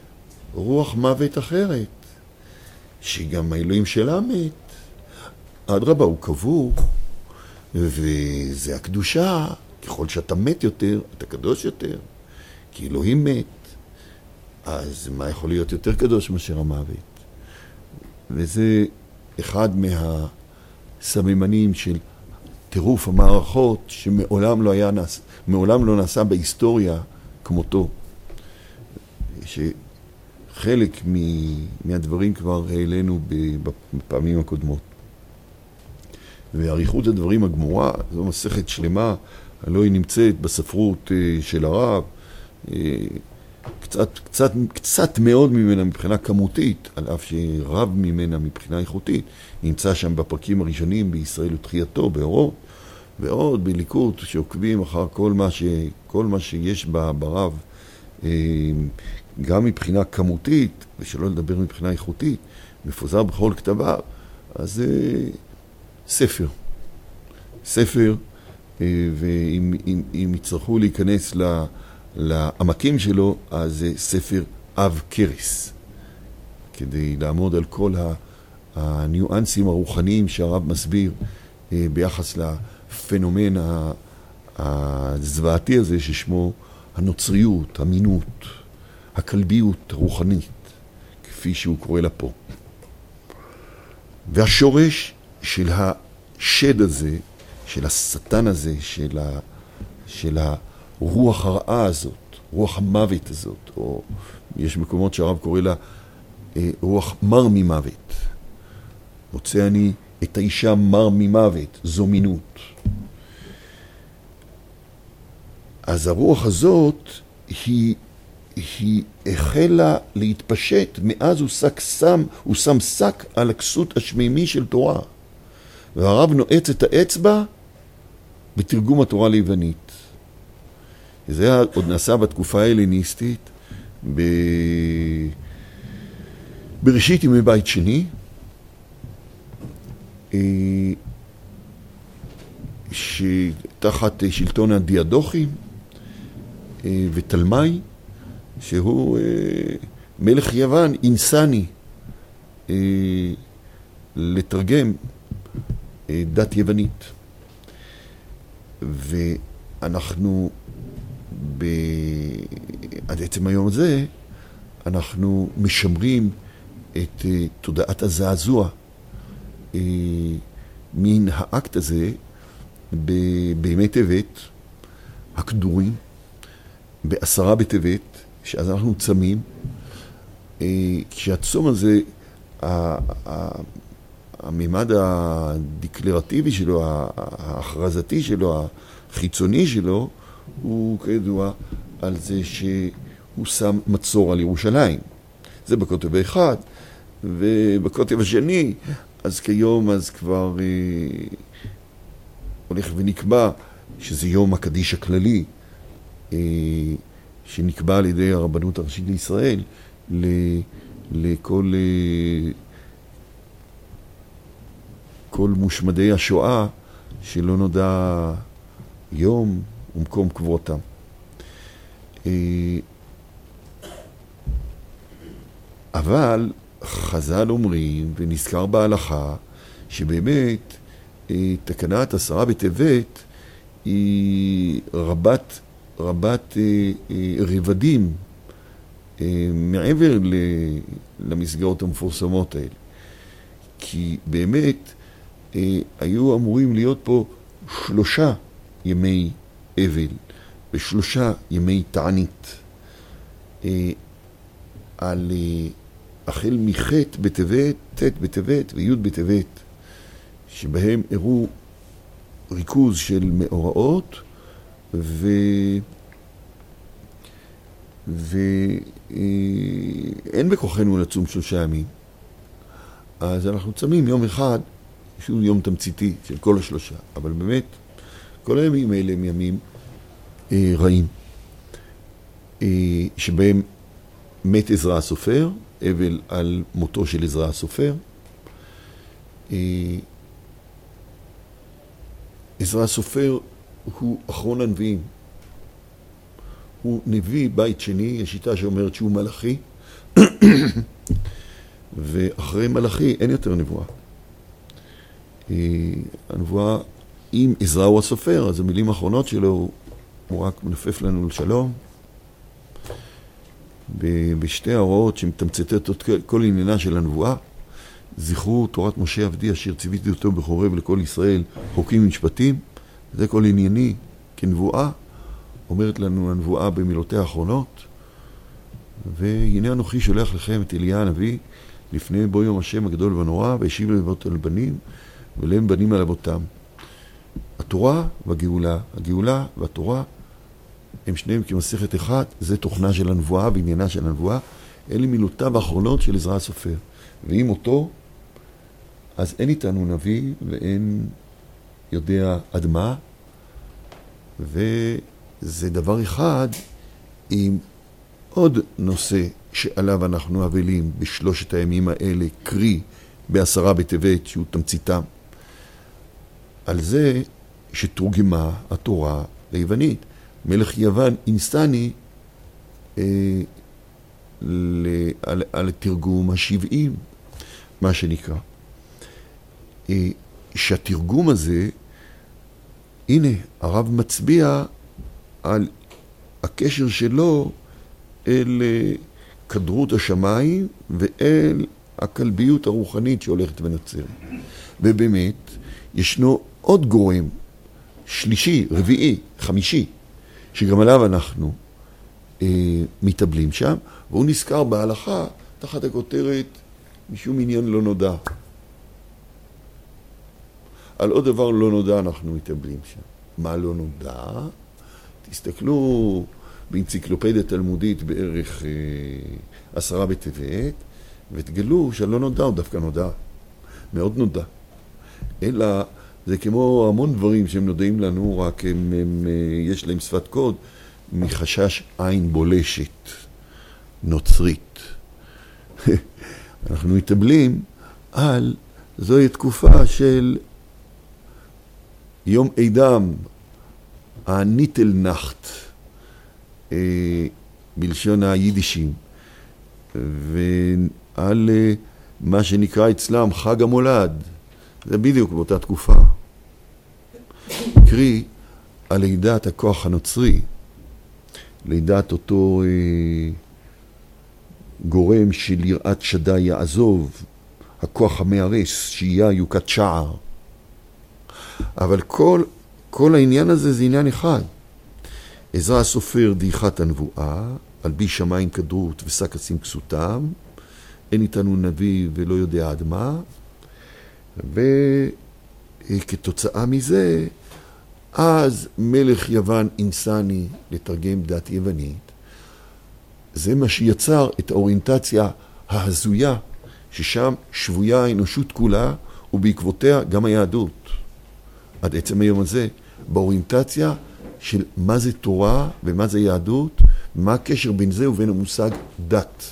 רוח מוות אחרת, שגם האלוהים שלה מת, אדרבה, הוא קבור, וזה הקדושה. ככל שאתה מת יותר, אתה קדוש יותר, כי אלוהים מת. אז מה יכול להיות יותר קדוש מאשר המוות? וזה אחד מהסממנים של טירוף המערכות שמעולם לא היה נעשה, מעולם לא נעשה בהיסטוריה כמותו. שחלק מהדברים כבר העלינו בפעמים הקודמות. ועריכות הדברים הגמורה, זו מסכת שלמה, הלוא היא נמצאת בספרות של הרב, קצת, קצת, קצת מאוד ממנה מבחינה כמותית, על אף שרב ממנה מבחינה איכותית, נמצא שם בפרקים הראשונים בישראל ותחייתו, באורות, ועוד בליקוט שעוקבים אחר כל מה, ש, כל מה שיש ברב, גם מבחינה כמותית, ושלא לדבר מבחינה איכותית, מפוזר בכל כתביו, אז זה ספר. ספר, ואם אם, אם יצטרכו להיכנס ל... לעמקים שלו, אז זה ספר אב קרס, כדי לעמוד על כל הניואנסים הרוחניים שהרב מסביר ביחס לפנומן הזוועתי הזה ששמו הנוצריות, המינות, הכלביות הרוחנית, כפי שהוא קורא לה פה. והשורש של השד הזה, של השטן הזה, של ה... של ה רוח הרעה הזאת, רוח המוות הזאת, או יש מקומות שהרב קורא לה אה, רוח מר ממוות. מוצא אני את האישה מר ממוות, זו מינות. אז הרוח הזאת היא, היא החלה להתפשט, מאז הוא שק שם, הוא שם שק על הכסות השמימי של תורה. והרב נועץ את האצבע בתרגום התורה ליוונית. זה עוד נעשה בתקופה ההלניסטית, ב... בראשית ימי בית שני, שתחת שלטון הדיאדוכים ותלמי, שהוא מלך יוון, אינסני, לתרגם דת יוונית. ואנחנו ב... עד עצם היום הזה, אנחנו משמרים את uh, תודעת הזעזוע uh, מן האקט הזה ב... בימי טבת, הכדורים, בעשרה בטבת, שאז אנחנו צמים, uh, כשהצום הזה, ה... ה... הממד הדקלרטיבי שלו, ההכרזתי שלו, החיצוני שלו, הוא כידוע על זה שהוא שם מצור על ירושלים. זה בקוטב האחד, ובקוטב השני, אז כיום אז כבר אה, הולך ונקבע שזה יום הקדיש הכללי, אה, שנקבע על ידי הרבנות הראשית לישראל, ל, לכל אה, כל מושמדי השואה שלא נודע יום ומקום קבורתם. אבל חז"ל אומרים, ונזכר בהלכה, שבאמת תקנת עשרה בטבת היא רבת, רבת רבדים מעבר למסגרות המפורסמות האלה. כי באמת היו אמורים להיות פה שלושה ימי אבל ושלושה ימי תענית על החל מחט בטבת, תת בטבת וי' בטבת, שבהם הראו ריכוז של מאורעות ו... ואין בכוחנו לצום שלושה ימים. אז אנחנו צמים יום אחד, שהוא יום תמציתי של כל השלושה, אבל באמת כל הימים האלה הם ימים אה, רעים, אה, שבהם מת עזרא הסופר, אבל על מותו של עזרא הסופר. אה, עזרא הסופר הוא אחרון הנביאים. הוא נביא בית שני, יש שיטה שאומרת שהוא מלאכי, ואחרי מלאכי אין יותר נבואה. הנבואה עם עזראו הסופר, אז המילים האחרונות שלו, הוא רק מנפף לנו לשלום. בשתי ההוראות שמתמצתות את כל עניינה של הנבואה, זכרו תורת משה עבדי אשר ציוויתי אותו בחורב לכל ישראל חוקים ומשפטים, זה כל ענייני כנבואה, אומרת לנו הנבואה במילותיה האחרונות, והנה אנוכי שולח לכם את אליה הנביא לפני בוא יום השם הגדול והנורא, והשיב לבבות על בנים ולהם בנים על אבותם. התורה והגאולה, הגאולה והתורה הם שניהם כמסכת אחד, זה תוכנה של הנבואה ועניינה של הנבואה, אלה מילותיו האחרונות של עזרא הסופר. ואם אותו, אז אין איתנו נביא ואין יודע עד מה, וזה דבר אחד עם עוד נושא שעליו אנחנו אבלים בשלושת הימים האלה, קרי בעשרה בטבת שהוא תמציתם, על זה שתורגמה התורה ליוונית. מלך יוון אינסטני אה, ל, על, על תרגום השבעים, מה שנקרא. אה, שהתרגום הזה, הנה, הרב מצביע על הקשר שלו אל אה, כדרות השמיים ואל הכלביות הרוחנית שהולכת ונוצרת. ובאמת, ישנו עוד גורם, שלישי, רביעי, חמישי, שגם עליו אנחנו אה, מתאבלים שם, והוא נזכר בהלכה תחת הכותרת משום עניין לא נודע. על עוד דבר לא נודע אנחנו מתאבלים שם. מה לא נודע? תסתכלו באנציקלופדיה תלמודית בערך אה, עשרה בטבת, ותגלו שהלא נודע הוא דווקא נודע. מאוד נודע. אלא זה כמו המון דברים שהם נודעים לנו, רק הם, הם, יש להם שפת קוד, מחשש עין בולשת, נוצרית. אנחנו מתאבלים על, זוהי תקופה של יום אידם, הניטלנחט, אה, בלשון היידישים, ועל אה, מה שנקרא אצלם חג המולד, זה בדיוק באותה תקופה. קרי, על לידת הכוח הנוצרי, לידת אותו אה, גורם של יראת שדי יעזוב, הכוח המארס, שיהיה יוקת שער. אבל כל, כל העניין הזה זה עניין אחד. עזרא הסופר דעיכת הנבואה, על בי שמיים כדרות ושק עצים כסותם, אין איתנו נביא ולא יודע עד מה, וכתוצאה מזה, אז מלך יוון אינסני לתרגם דת יוונית, זה מה שיצר את האוריינטציה ההזויה, ששם שבויה האנושות כולה, ובעקבותיה גם היהדות. עד עצם היום הזה, באוריינטציה של מה זה תורה ומה זה יהדות, מה הקשר בין זה ובין המושג דת.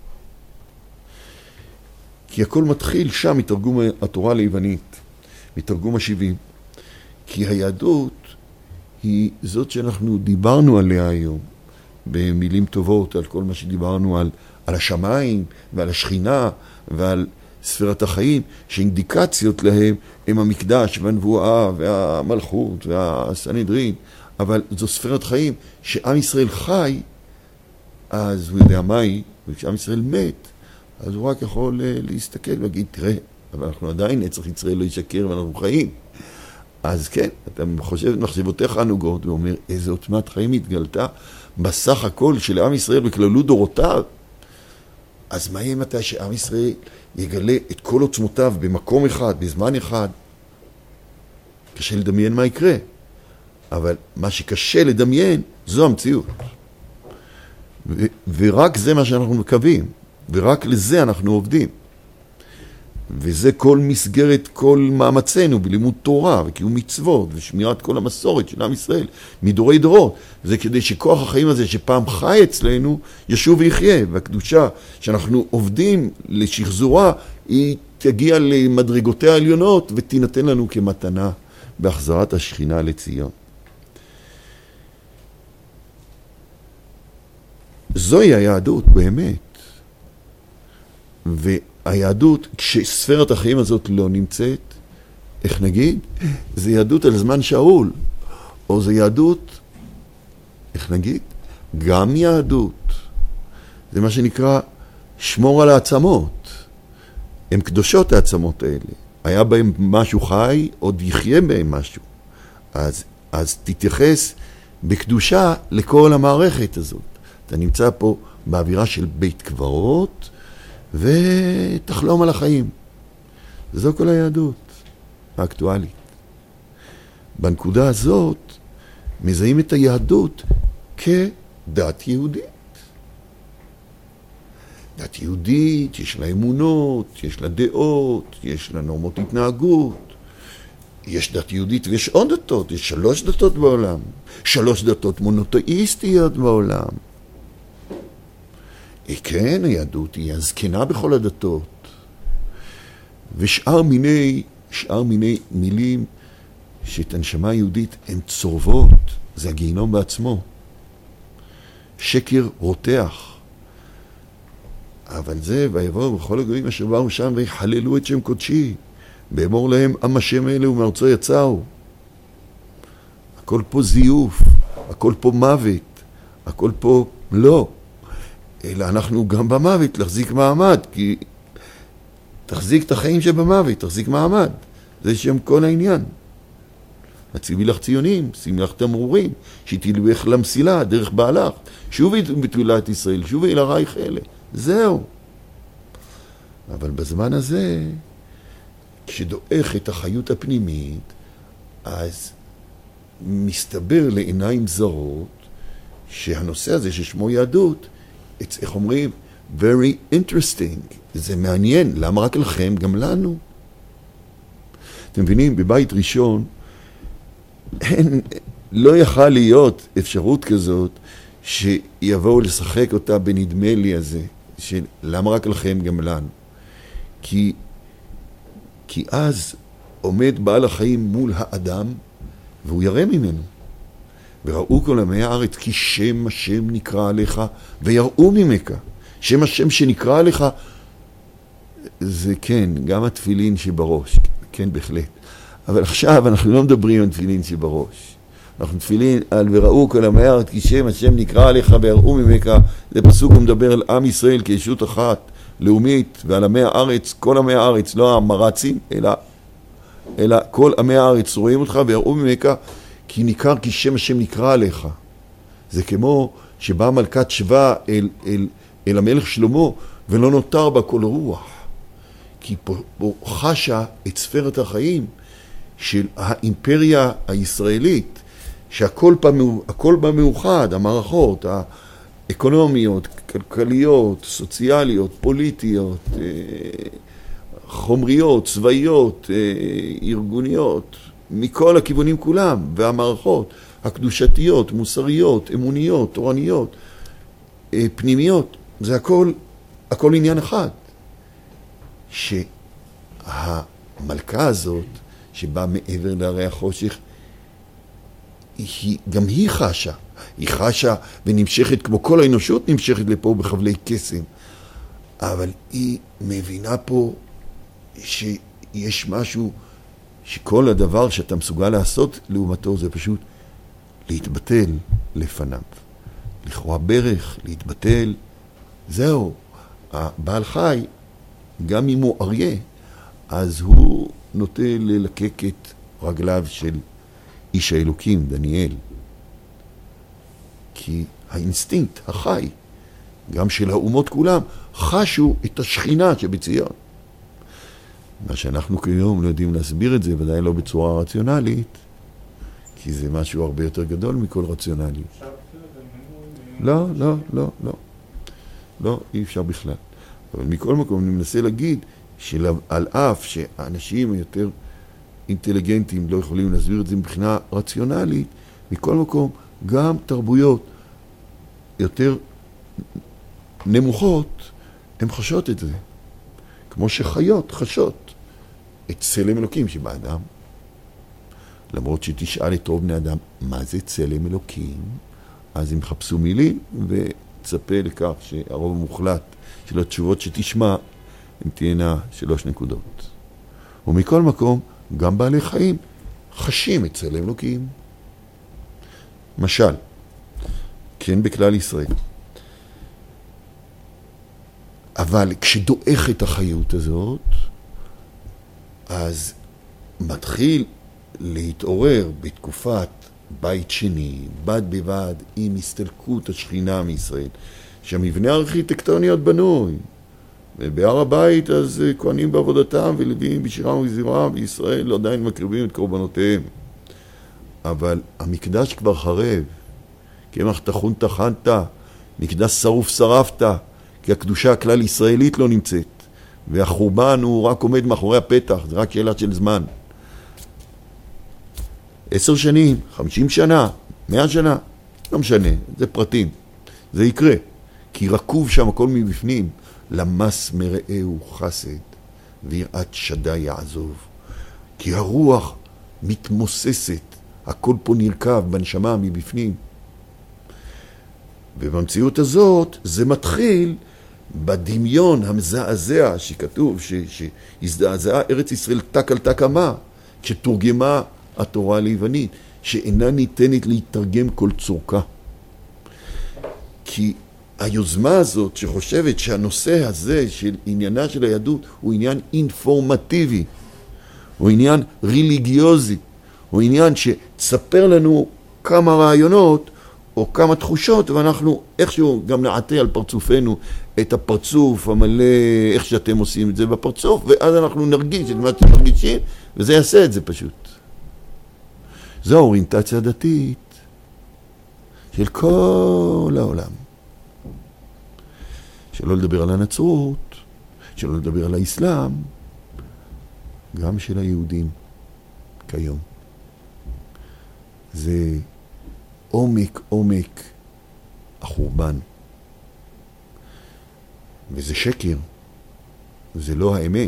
כי הכל מתחיל שם מתרגום התורה ליוונית, מתרגום השבעים. כי היהדות היא זאת שאנחנו דיברנו עליה היום, במילים טובות, על כל מה שדיברנו על, על השמיים ועל השכינה ועל ספירת החיים, שאינדיקציות להם הם המקדש והנבואה והמלכות והסנהדרין, אבל זו ספירת חיים שעם ישראל חי, אז הוא יודע מה היא, וכשעם ישראל מת, אז הוא רק יכול להסתכל ולהגיד, תראה, אבל אנחנו עדיין נצח ישראל לא ישקר ואנחנו חיים. אז כן, אתה חושב את מחשבותיך הנוגעות ואומר, איזה עוצמת חיים התגלתה בסך הכל של עם ישראל בכללות דורותיו. אז מה יהיה מתי שעם ישראל יגלה את כל עוצמותיו במקום אחד, בזמן אחד? קשה לדמיין מה יקרה. אבל מה שקשה לדמיין, זו המציאות. ו- ורק זה מה שאנחנו מקווים. ורק לזה אנחנו עובדים. וזה כל מסגרת, כל מאמצינו בלימוד תורה וקיום מצוות ושמירת כל המסורת של עם ישראל מדורי דורות. זה כדי שכוח החיים הזה שפעם חי אצלנו ישוב ויחיה. והקדושה שאנחנו עובדים לשחזורה היא תגיע למדרגותיה העליונות ותינתן לנו כמתנה בהחזרת השכינה לציון. זוהי היהדות באמת. והיהדות, כשספירת החיים הזאת לא נמצאת, איך נגיד? זה יהדות על זמן שאול, או זה יהדות, איך נגיד? גם יהדות. זה מה שנקרא שמור על העצמות. הן קדושות העצמות האלה. היה בהם משהו חי, עוד יחיה בהם משהו. אז, אז תתייחס בקדושה לכל המערכת הזאת. אתה נמצא פה באווירה של בית קברות, ותחלום על החיים. זו כל היהדות האקטואלית. בנקודה הזאת, מזהים את היהדות כדת יהודית. דת יהודית, יש לה אמונות, יש לה דעות, יש לה נורמות התנהגות. יש דת יהודית ויש עוד דתות, יש שלוש דתות בעולם. שלוש דתות מונותאיסטיות בעולם. כן, היהדות היא הזקנה בכל הדתות. ושאר מיני, שאר מיני מילים שאת הנשמה היהודית הן צורבות, זה הגיהינום בעצמו. שקר רותח. אבל זה, ויבואו בכל הגויים אשר באו שם ויחללו את שם קודשי. באמור להם, עם השם אלה ומארצו יצאו. הכל פה זיוף, הכל פה מוות, הכל פה לא. אלא אנחנו גם במוות להחזיק מעמד, כי תחזיק את החיים שבמוות, תחזיק מעמד. זה שם כל העניין. הציבי לך ציונים, שימי לך תמרורים, שתלווך למסילה, דרך בעלך. שובי בתולת ישראל, שובי אל הרייך אלה. זהו. אבל בזמן הזה, כשדואך את החיות הפנימית, אז מסתבר לעיניים זרות, שהנושא הזה ששמו יהדות, איך אומרים? very interesting. זה מעניין. למה רק לכם? גם לנו. אתם מבינים? בבית ראשון, אין, לא יכל להיות אפשרות כזאת, שיבואו לשחק אותה בנדמה לי הזה, של למה רק לכם? גם לנו. כי, כי אז עומד בעל החיים מול האדם, והוא ירא ממנו. וראו כל עמי הארץ, כי שם השם נקרא עליך, ויראו ממך. שם השם שנקרא עליך, זה כן, גם התפילין שבראש, כן בהחלט. אבל עכשיו אנחנו לא מדברים על תפילין שבראש. אנחנו תפילין על וראו כל עמי הארץ, כי שם השם נקרא עליך, ויראו ממך. זה פסוק ומדבר על עם ישראל כישות אחת, לאומית, ועל עמי הארץ, כל עמי הארץ, לא המרצים, אלא, אלא כל עמי הארץ רואים אותך, ויראו ממך, כי ניכר כי שם השם נקרא עליך. זה כמו שבאה מלכת שבא אל, אל, אל המלך שלמה, ולא נותר בה כל רוח. כי פה, פה חשה את ספרת החיים של האימפריה הישראלית, שהכל בה, הכל בה מאוחד, המערכות, האקונומיות, כלכליות, סוציאליות, פוליטיות, חומריות, צבאיות, ארגוניות, מכל הכיוונים כולם, והמערכות הקדושתיות, מוסריות, אמוניות, תורניות, פנימיות, זה הכל, הכל עניין אחד. שהמלכה הזאת, שבאה מעבר להרי החושך, היא, גם היא חשה. היא חשה ונמשכת, כמו כל האנושות נמשכת לפה בחבלי קסם. אבל היא מבינה פה שיש משהו, שכל הדבר שאתה מסוגל לעשות לעומתו זה פשוט להתבטל לפניו. לכרוע ברך, להתבטל, זהו. הבעל חי, גם אם הוא אריה, אז הוא נוטה ללקק את רגליו של איש האלוקים, דניאל. כי האינסטינקט, החי, גם של האומות כולם, חשו את השכינה שבציון. מה שאנחנו כיום לא יודעים להסביר את זה, ודאי לא בצורה רציונלית, כי זה משהו הרבה יותר גדול מכל רציונלי. לא, לא, לא, לא. לא, אי אפשר בכלל. אבל מכל מקום אני מנסה להגיד שעל אף שהאנשים היותר אינטליגנטים לא יכולים להסביר את זה מבחינה רציונלית, מכל מקום גם תרבויות יותר נמוכות, הן חשות את זה. כמו שחיות חשות את צלם אלוקים שבאדם. למרות שתשאל את רוב בני אדם, מה זה צלם אלוקים? אז הם חפשו מילים וצפה לכך שהרוב המוחלט של התשובות שתשמע, הם תהיינה שלוש נקודות. ומכל מקום, גם בעלי חיים חשים אצל אלוקים. משל, כן בכלל ישראל. אבל כשדועכת החיות הזאת, אז מתחיל להתעורר בתקופת בית שני, בד בבד עם הסתלקות השכינה מישראל, שהמבנה הארכיטקטוני עוד בנוי. ובהר הבית אז כהנים בעבודתם ולוויים בשירם ובזמרם, וישראל עדיין מקריבים את קורבנותיהם. אבל המקדש כבר חרב, קמח טחון טחנת, מקדש שרוף שרפת, כי הקדושה הכלל ישראלית לא נמצאת, והחורבן הוא רק עומד מאחורי הפתח, זה רק שאלה של זמן. עשר שנים, חמישים שנה, מאה שנה, לא משנה, זה פרטים. זה יקרה, כי רקוב שם הכל מבפנים, למס מרעהו חסד, ויראת שדי יעזוב. כי הרוח מתמוססת, הכל פה נרכב בנשמה מבפנים. ובמציאות הזאת זה מתחיל בדמיון המזעזע שכתוב, שהזדעזעה ארץ ישראל תק על תק אמה, כשתורגמה התורה ליוונית, שאינה ניתנת להתרגם כל צורכה. כי היוזמה הזאת שחושבת שהנושא הזה של עניינה של היהדות הוא עניין אינפורמטיבי, הוא עניין ריליגיוזי, הוא עניין שתספר לנו כמה רעיונות או כמה תחושות, ואנחנו איכשהו גם נעטה על פרצופנו את הפרצוף המלא, איך שאתם עושים את זה בפרצוף, ואז אנחנו נרגיש את מה שאתם מרגישים, וזה יעשה את זה פשוט. זו האוריינטציה הדתית של כל העולם. שלא לדבר על הנצרות, שלא לדבר על האסלאם, גם של היהודים כיום. זה עומק עומק החורבן. וזה שקר. זה לא האמת.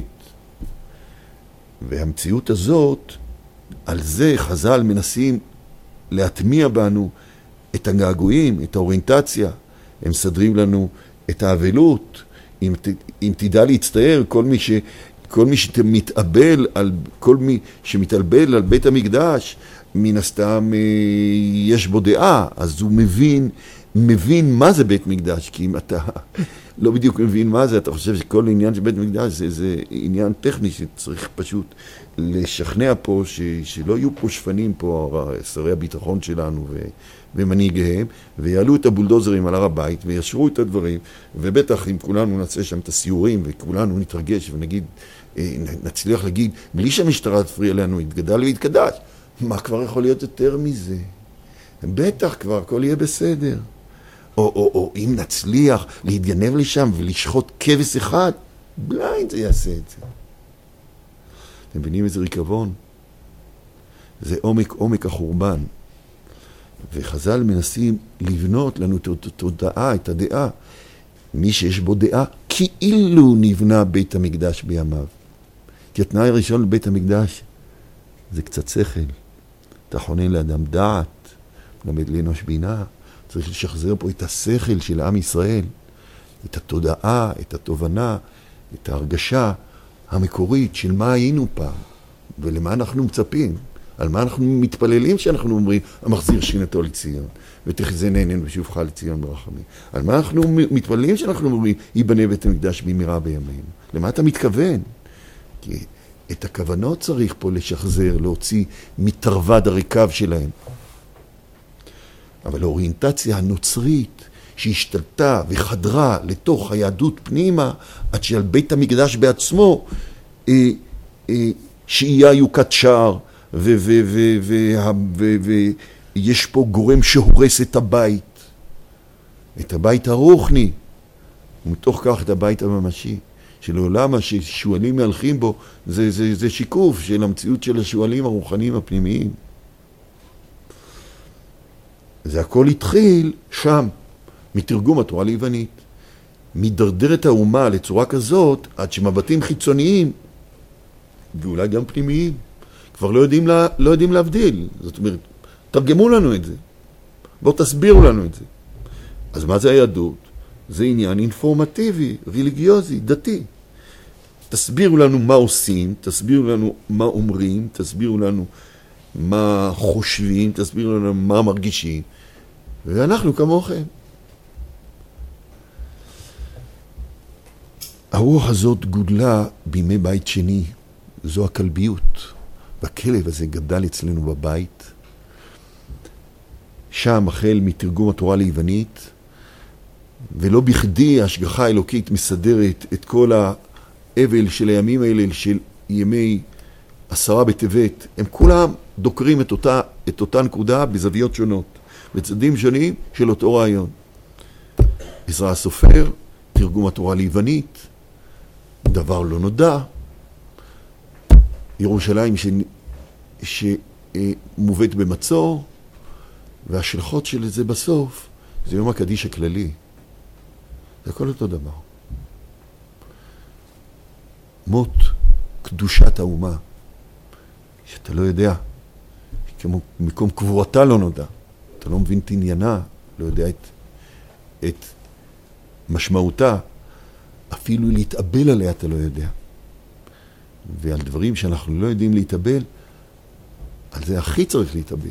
והמציאות הזאת, על זה חז"ל מנסים להטמיע בנו את הגעגועים, את האוריינטציה. הם מסדרים לנו את האבלות. אם, אם תדע להצטער, כל מי ש... כל מי שמתאבל על, כל מי שמתאבל על בית המקדש, מן הסתם יש בו דעה, אז הוא מבין, מבין מה זה בית מקדש, כי אם אתה לא בדיוק מבין מה זה, אתה חושב שכל עניין של בית מקדש זה, זה עניין טכני שצריך פשוט לשכנע פה, ש, שלא יהיו פה שפנים פה, שרי הביטחון שלנו ו, ומנהיגיהם, ויעלו את הבולדוזרים על הר הבית וישרו את הדברים, ובטח אם כולנו נעשה שם את הסיורים וכולנו נתרגש ונגיד, נצליח להגיד, בלי שהמשטרה תפריע לנו, יתגדל ויתקדש. מה כבר יכול להיות יותר מזה? בטח כבר, הכל יהיה בסדר. או, או, או אם נצליח להתגנב לשם ולשחוט כבש אחד, בליינד זה יעשה את זה. אתם מבינים איזה ריקבון? זה עומק עומק החורבן. וחז"ל מנסים לבנות לנו את התודעה, את הדעה. מי שיש בו דעה, כאילו נבנה בית המקדש בימיו. כי התנאי הראשון לבית המקדש זה קצת שכל. אתה חונן לאדם דעת, למד לאנוש בינה. צריך לשחזר פה את השכל של עם ישראל, את התודעה, את התובנה, את ההרגשה המקורית של מה היינו פעם, ולמה אנחנו מצפים, על מה אנחנו מתפללים שאנחנו אומרים, המחזיר שכינתו לציון, ותחזינה עינינו בשובך לציון ברחמים. על מה אנחנו מתפללים שאנחנו אומרים, ייבנה בית המקדש במהרה בימינו. למה אתה מתכוון? כי את הכוונות צריך פה לשחזר, להוציא מתרווד הריקב שלהם. אבל האוריינטציה הנוצרית שהשתלטה וחדרה לתוך היהדות פנימה, עד שעל בית המקדש בעצמו, אה, אה, שיהיה יוקת שער, ויש פה גורם שהורס את הבית, את הבית הרוחני, ומתוך כך את הבית הממשי, שלעולם השואלים מהלכים בו, זה, זה, זה שיקוף של המציאות של השואלים הרוחניים הפנימיים. זה הכל התחיל שם, מתרגום התורה ליוונית. מדרדרת האומה לצורה כזאת, עד שמבטים חיצוניים, ואולי גם פנימיים, כבר לא יודעים, לה, לא יודעים להבדיל. זאת אומרת, תרגמו לנו את זה. בואו תסבירו לנו את זה. אז מה זה היהדות? זה עניין אינפורמטיבי, ריליגיוזי, דתי. תסבירו לנו מה עושים, תסבירו לנו מה אומרים, תסבירו לנו מה חושבים, תסבירו לנו מה מרגישים, ואנחנו כמוכם. הרוח הזאת גודלה בימי בית שני, זו הכלביות, והכלב הזה גדל אצלנו בבית, שם החל מתרגום התורה ליוונית, ולא בכדי ההשגחה האלוקית מסדרת את כל האבל של הימים האלה, של ימי עשרה בטבת, הם כולם דוקרים את אותה, את אותה נקודה בזוויות שונות, בצדדים שונים של אותו רעיון. עזרא הסופר, תרגום התורה ליוונית, דבר לא נודע, ירושלים ש... שמובאת במצור, והשלכות של זה בסוף, זה יום הקדיש הכללי. זה הכל אותו דבר. מות קדושת האומה, שאתה לא יודע, כמו מקום קבורתה לא נודע, אתה לא מבין את עניינה, לא יודע את, את משמעותה, אפילו להתאבל עליה אתה לא יודע. ועל דברים שאנחנו לא יודעים להתאבל, על זה הכי צריך להתאבל.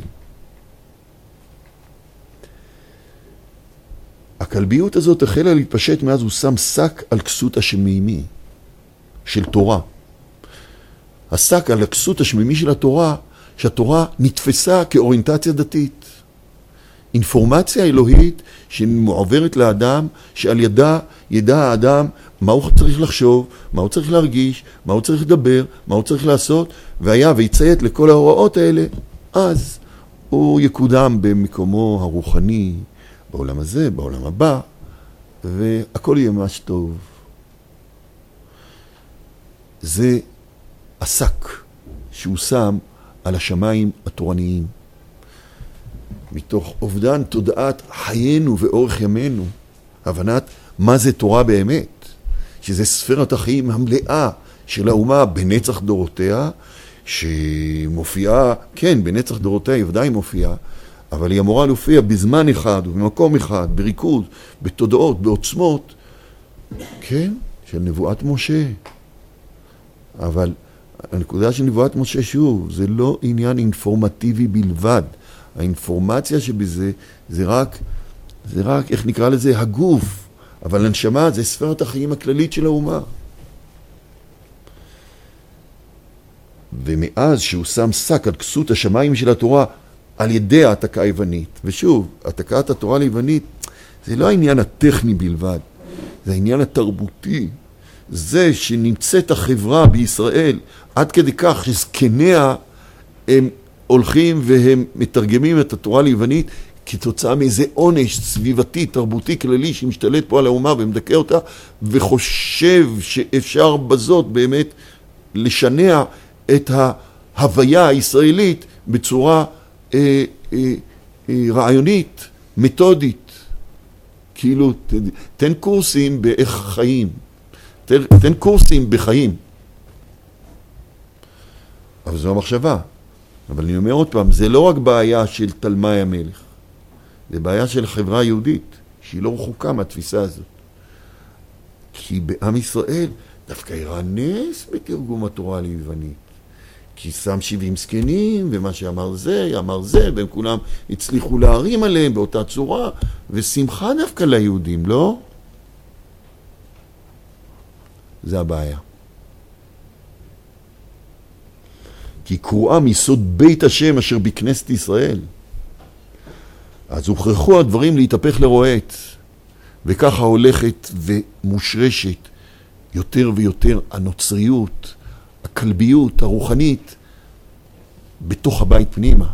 הכלביות הזאת החלה להתפשט מאז הוא שם שק על כסות השמימי של תורה. השק על הכסות השמימי של התורה, שהתורה נתפסה כאוריינטציה דתית. אינפורמציה אלוהית שמועברת לאדם, שעל ידה ידע האדם מה הוא צריך לחשוב, מה הוא צריך להרגיש, מה הוא צריך לדבר, מה הוא צריך לעשות, והיה ויציית לכל ההוראות האלה, אז הוא יקודם במקומו הרוחני, בעולם הזה, בעולם הבא, והכל יהיה ממש טוב. זה השק שהוא שם על השמיים התורניים. מתוך אובדן תודעת חיינו ואורך ימינו, הבנת מה זה תורה באמת, שזה ספרת החיים המלאה של האומה בנצח דורותיה, שמופיעה, כן, בנצח דורותיה היא ודאי מופיעה, אבל היא אמורה להופיע בזמן אחד ובמקום אחד, בריכוז, בתודעות, בעוצמות, כן, של נבואת משה. אבל הנקודה של נבואת משה שוב, זה לא עניין אינפורמטיבי בלבד. האינפורמציה שבזה זה רק, זה רק, איך נקרא לזה, הגוף. אבל הנשמה זה ספרת החיים הכללית של האומה. ומאז שהוא שם שק על כסות השמיים של התורה, על ידי העתקה היוונית. ושוב, העתקת התורה ליוונית, זה לא העניין הטכני בלבד, זה העניין התרבותי. זה שנמצאת החברה בישראל, עד כדי כך שזקניה הם הולכים והם מתרגמים את התורה ליוונית, כתוצאה מאיזה עונש סביבתי, תרבותי, כללי, שמשתלט פה על האומה ומדכא אותה, וחושב שאפשר בזאת באמת לשנע את ההוויה הישראלית בצורה אה, אה, אה, רעיונית, מתודית. כאילו, תן קורסים באיך חיים. תן, תן קורסים בחיים. אבל זו המחשבה. אבל אני אומר עוד פעם, זה לא רק בעיה של תלמי המלך. זה בעיה של חברה יהודית, שהיא לא רחוקה מהתפיסה הזאת. כי בעם ישראל דווקא אירע נס בתרגום התורה ליוונית. כי שם שבעים זקנים, ומה שאמר זה, אמר זה, והם כולם הצליחו להרים עליהם באותה צורה, ושמחה דווקא ליהודים, לא? זה הבעיה. כי קרואה מסוד בית השם אשר בכנסת ישראל. אז הוכרחו הדברים להתהפך לרועט, וככה הולכת ומושרשת יותר ויותר הנוצריות, הכלביות, הרוחנית, בתוך הבית פנימה.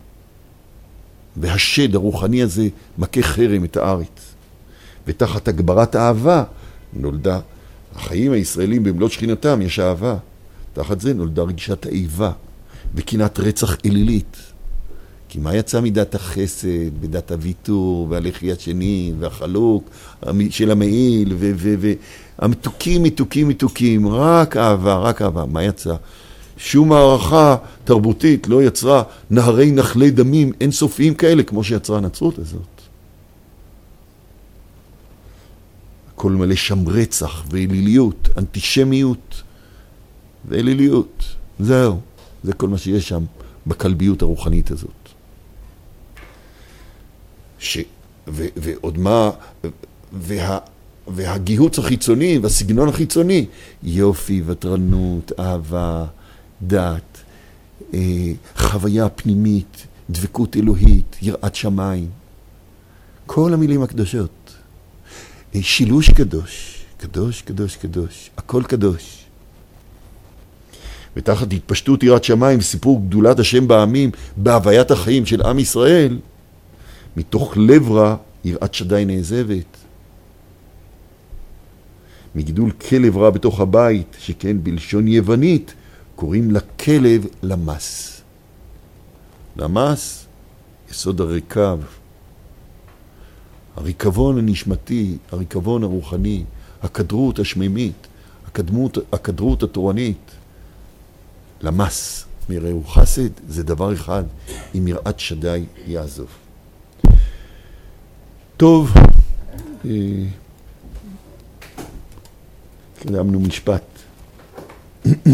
והשד הרוחני הזה מכה חרם את הארץ. ותחת הגברת האהבה נולדה, החיים הישראלים במלוא שכינתם יש אהבה. תחת זה נולדה רגישת האיבה, וקינת רצח אלילית. כי מה יצא מדת החסד, בדת הוויתור, והלחי השני, והחלוק של המעיל, והמתוקים, מתוקים, מתוקים, רק אהבה, רק אהבה. מה יצא? שום הערכה תרבותית לא יצרה נהרי נחלי דמים אינסופיים כאלה, כמו שיצרה הנצרות הזאת. הכל מלא שם רצח ואליליות, אנטישמיות, ואליליות. זהו. זה כל מה שיש שם בכלביות הרוחנית הזאת. ש... ו... ועוד מה... וה... והגיהוץ החיצוני והסגנון החיצוני, יופי, וטרנות, אהבה, דת, אה, חוויה פנימית, דבקות אלוהית, יראת שמיים. כל המילים הקדושות. אה, שילוש קדוש, קדוש, קדוש, קדוש, הכל קדוש. ותחת התפשטות יראת שמיים, סיפור גדולת השם בעמים, בהוויית החיים של עם ישראל, מתוך לב רע, יראת שדי נעזבת. מגידול כלב רע בתוך הבית, שכן בלשון יוונית, קוראים לכלב למס. למס, יסוד הריקב. הריקבון הנשמתי, הריקבון הרוחני, הכדרות השמימית, הכדמות, הכדרות התורנית. למס, מרעהו חסד, זה דבר אחד, אם יראת שדי יעזוב. טוב, קדמנו משפט.